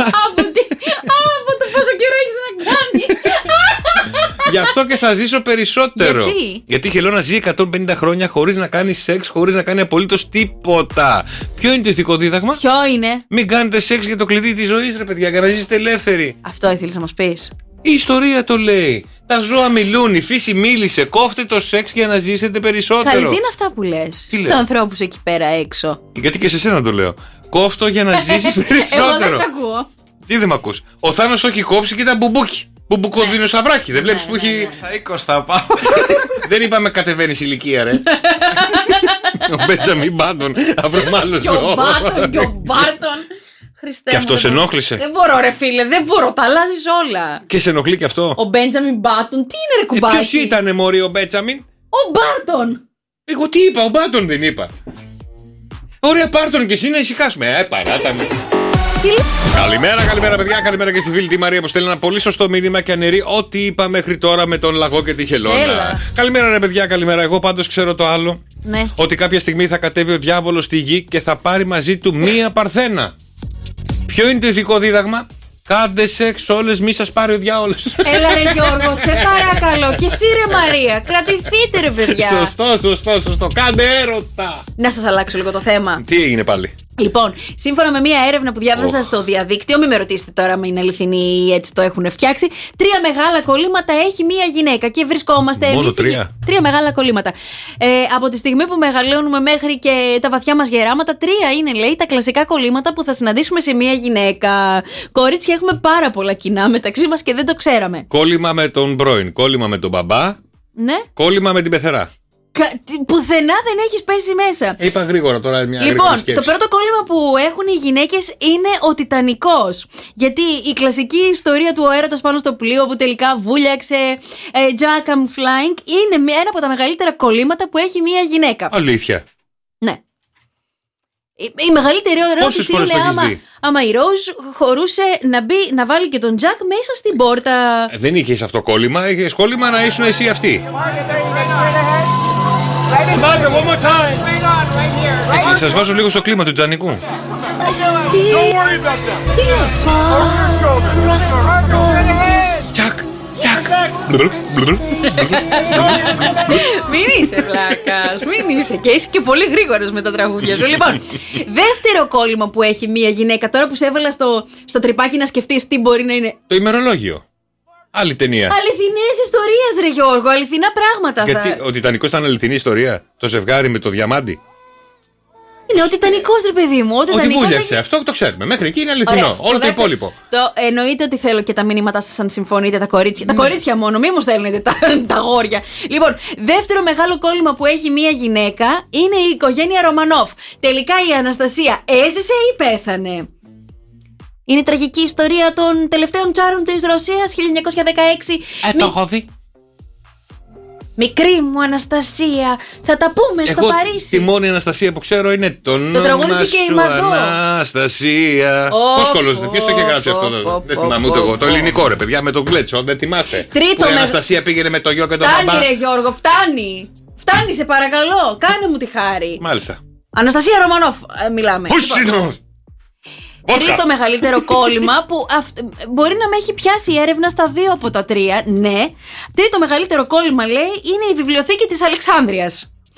από το πόσο καιρό έχεις να κάνεις. Γι' αυτό και θα ζήσω περισσότερο. Γιατί η χελώνα ζει 150 χρόνια χωρίς να κάνει σεξ, χωρίς να κάνει απολύτως τίποτα. Ποιο είναι το ηθικό δίδαγμα? Ποιο είναι? Μην κάνετε σεξ για το κλειδί της ζωής, ρε παιδιά, για να ζήσετε ελεύθεροι. Αυτό ήθελες να μας πεις? Η ιστορία το λέει. Τα ζώα μιλούν, η φύση μίλησε. Κόφτε το σεξ για να ζήσετε περισσότερο. Καλή, τι είναι αυτά που λες στους ανθρώπους εκεί πέρα έξω? Γιατί και σε σένα το λέω. Κόφτο για να ζήσεις περισσότερο. Εγώ δεν σ' ακούω. Τι δεν μ' ακούς? Ο Θάνος το έχει κόψει και ήταν μπουμπούκι. Μπουμπουκοδινοσαυράκι, δεν βλέπεις που έχει. Στα 20 θα πάω. Δεν είπαμε κατεβαίνεις ηλικία, ρε. Ο Μπέντζαμιν Μπάτον, αυρομάλλον Και ο Μπάρτον. Και αυτό σε ενόχλησε? Δεν μπορώ, ρε φίλε, δεν μπορώ, τα αλλάζεις όλα. Και σε ενοχλεί και αυτό? Ο Μπέντζαμιν Μπάτον, τι είναι, ρε κουμπάκι? Ποιος ήτανε, μωρή, ο Μπέντζαμιν? Ο Μπάρτον. Εγώ τι είπα, ο Μπάρτον δεν είπα. Ωραία, πάρτον και εσύ να ησυχάσουμε. Παράτα με. Καλημέρα, παιδιά. Καλημέρα και στη φίλη τη Μαρία που στέλνει ένα πολύ σωστό μήνυμα και αναιρεί ό,τι είπα μέχρι τώρα με τον λαγό και τη χελώνα. Καλημέρα, ρε παιδιά, καλημέρα. Εγώ πάντως ξέρω το άλλο. Ναι. Ότι κάποια στιγμή θα κατέβει ο διάβολος στη γη και θα πάρει μαζί του μία παρθένα. Ποιο είναι το ηθικό δίδαγμα? Κάντε σεξ όλες, μη σας πάρει ο διάολος. Έλα ρε Γιώργο, σε παρακαλώ. Και εσύ ρε Μαρία, κρατηθείτε ρε παιδιά. Σωστό. Κάντε έρωτα. Να σας αλλάξω λίγο το θέμα. Τι έγινε πάλι? Λοιπόν, σύμφωνα με μία έρευνα που διάβασα στο διαδίκτυο, μην με ρωτήσετε τώρα αν είναι αληθινή ή έτσι το έχουν φτιάξει, 3 μεγάλα κολλήματα έχει μία γυναίκα και βρισκόμαστε εμείς. Μόνο 3. 3 μεγάλα κολλήματα. Από τη στιγμή που μεγαλώνουμε μέχρι και τα βαθιά μας γεράματα, 3 είναι, λέει, τα κλασικά κολλήματα που θα συναντήσουμε σε μία γυναίκα. Κορίτσια, έχουμε πάρα πολλά κοινά μεταξύ μας και δεν το ξέραμε. Κόλλημα με τον πρώην, κόλλημα με τον μπαμπά. Ναι. Κόλλημα με την πεθερά. Πουθενά δεν έχεις πέσει μέσα. Είπα γρήγορα τώρα μια Λοιπόν, σκέψη. το πρώτο κόλλημα που έχουν οι γυναίκες είναι ο Τιτανικός. Γιατί η κλασική ιστορία του ο έρωτας πάνω στο πλοίο που τελικά βούλιαξε Jack I'm Flying είναι ένα από τα μεγαλύτερα κολλήματα που έχει μια γυναίκα. Αλήθεια? Ναι. Η μεγαλύτερη ερώτηση είναι άμα η Ροζ χωρούσε να βάλει και τον Jack μέσα στην πόρτα. Δεν είχες αυτό κόλλημα, είχες κόλλημα να ήσουν εσύ αυτή. Έτσι, σας βάζω λίγο στο κλίμα του Τιτανικού. Jack. Μην είσαι βλάκας, μην είσαι. Και είσαι και πολύ γρήγορος με τα τραγούδια σου. Λοιπόν, δεύτερο κόλλημα που έχει μία γυναίκα, τώρα που σε έβαλα στο τρυπάκι να σκεφτείς τι μπορεί να είναι. Το ημερολόγιο. Άλλη ταινία. Αληθινές ιστορίες, ρε Γιώργο, αληθινά πράγματα. Γιατί ο Τιτανικός ήταν αληθινή ιστορία? Το ζευγάρι με το διαμάντι. Είναι ο Τιτανικός, ρε παιδί μου. Ότι βούλιαξε, αυτό το ξέρουμε. Μέχρι εκεί είναι αληθινό. Ωραία. Όλο το υπόλοιπο. Εννοείται ότι θέλω και τα μήνυματά σας αν συμφωνείτε, τα κορίτσια. Τα κορίτσια μόνο, μη μου στέλνετε τα αγόρια. Λοιπόν, δεύτερο μεγάλο κόλλημα που έχει μία γυναίκα είναι η οικογένεια Ρωμανόφ. Τελικά η Αναστασία έζησε ή πέθανε? Είναι η τραγική ιστορία των τελευταίων τσάρων της Ρωσίας 1916. Το έχω δει. Μικρή μου Αναστασία, θα τα πούμε στο Παρίσι. Τη μόνη Αναστασία που ξέρω είναι το τραγούδισε και η Μαγκό. Αναστασία. Πώς κολλώσετε, ποιος το είχε γράψει αυτό? Δεν θυμάμαι ούτε εγώ. Το ελληνικό, ρε παιδιά, με τον Γκλέτσο, δεν θυμάστε? Που η Αναστασία πήγαινε με το γιο και τον μπαμπά. Φτάνει, ρε Γιώργο, φτάνει. Φτάνει, σε παρακαλώ, κάνε μου τη χάρη. Μάλιστα. Αναστασία Ρωμανόφ, μιλάμε. Τρίτο μεγαλύτερο κόλλημα που μπορεί να με έχει πιάσει η έρευνα στα 2 από τα 3. Ναι. Τρίτο μεγαλύτερο κόλλημα, λέει, είναι η βιβλιοθήκη της Αλεξάνδρειας.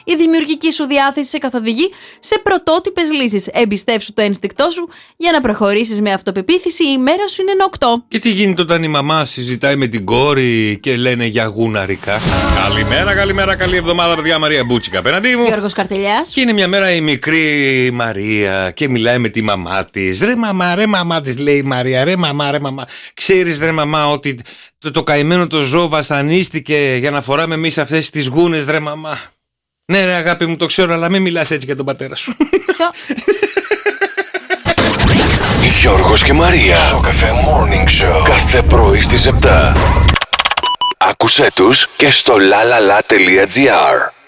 η δημιουργική σου διάθεση σε καθοδηγεί σε πρωτότυπες λύσεις. Εμπιστεύσου το ένστικτό σου για να προχωρήσεις με αυτοπεποίθηση. Η μέρα σου είναι 8. Και τι γίνεται όταν η μαμά συζητάει με την κόρη και λένε για γουναρικα? Καλημέρα, καλή εβδομάδα, παιδιά. Μαρία Μπούτσικα απέναντί μου. Γιώργος Καρτελιάς. Και είναι μια μέρα η μικρή Μαρία και μιλάει με τη μαμά της. Ρε μαμά της λέει η Μαρία. Ρε μαμά. Ξέρεις ρε μαμά ότι το καημένο το ζώο βασανίστηκε για να φοράμε εμείς αυτές τις γούνες, ρε μαμά. Ναι ρε αγάπη μου, το ξέρω, αλλά μην μιλάς έτσι για τον πατέρα σου. Γιώργος και Μαρία. Στο Cafe Morning Show. Κάθε πρωί στις 7. Άκουσέ τους και στο lalala.gr.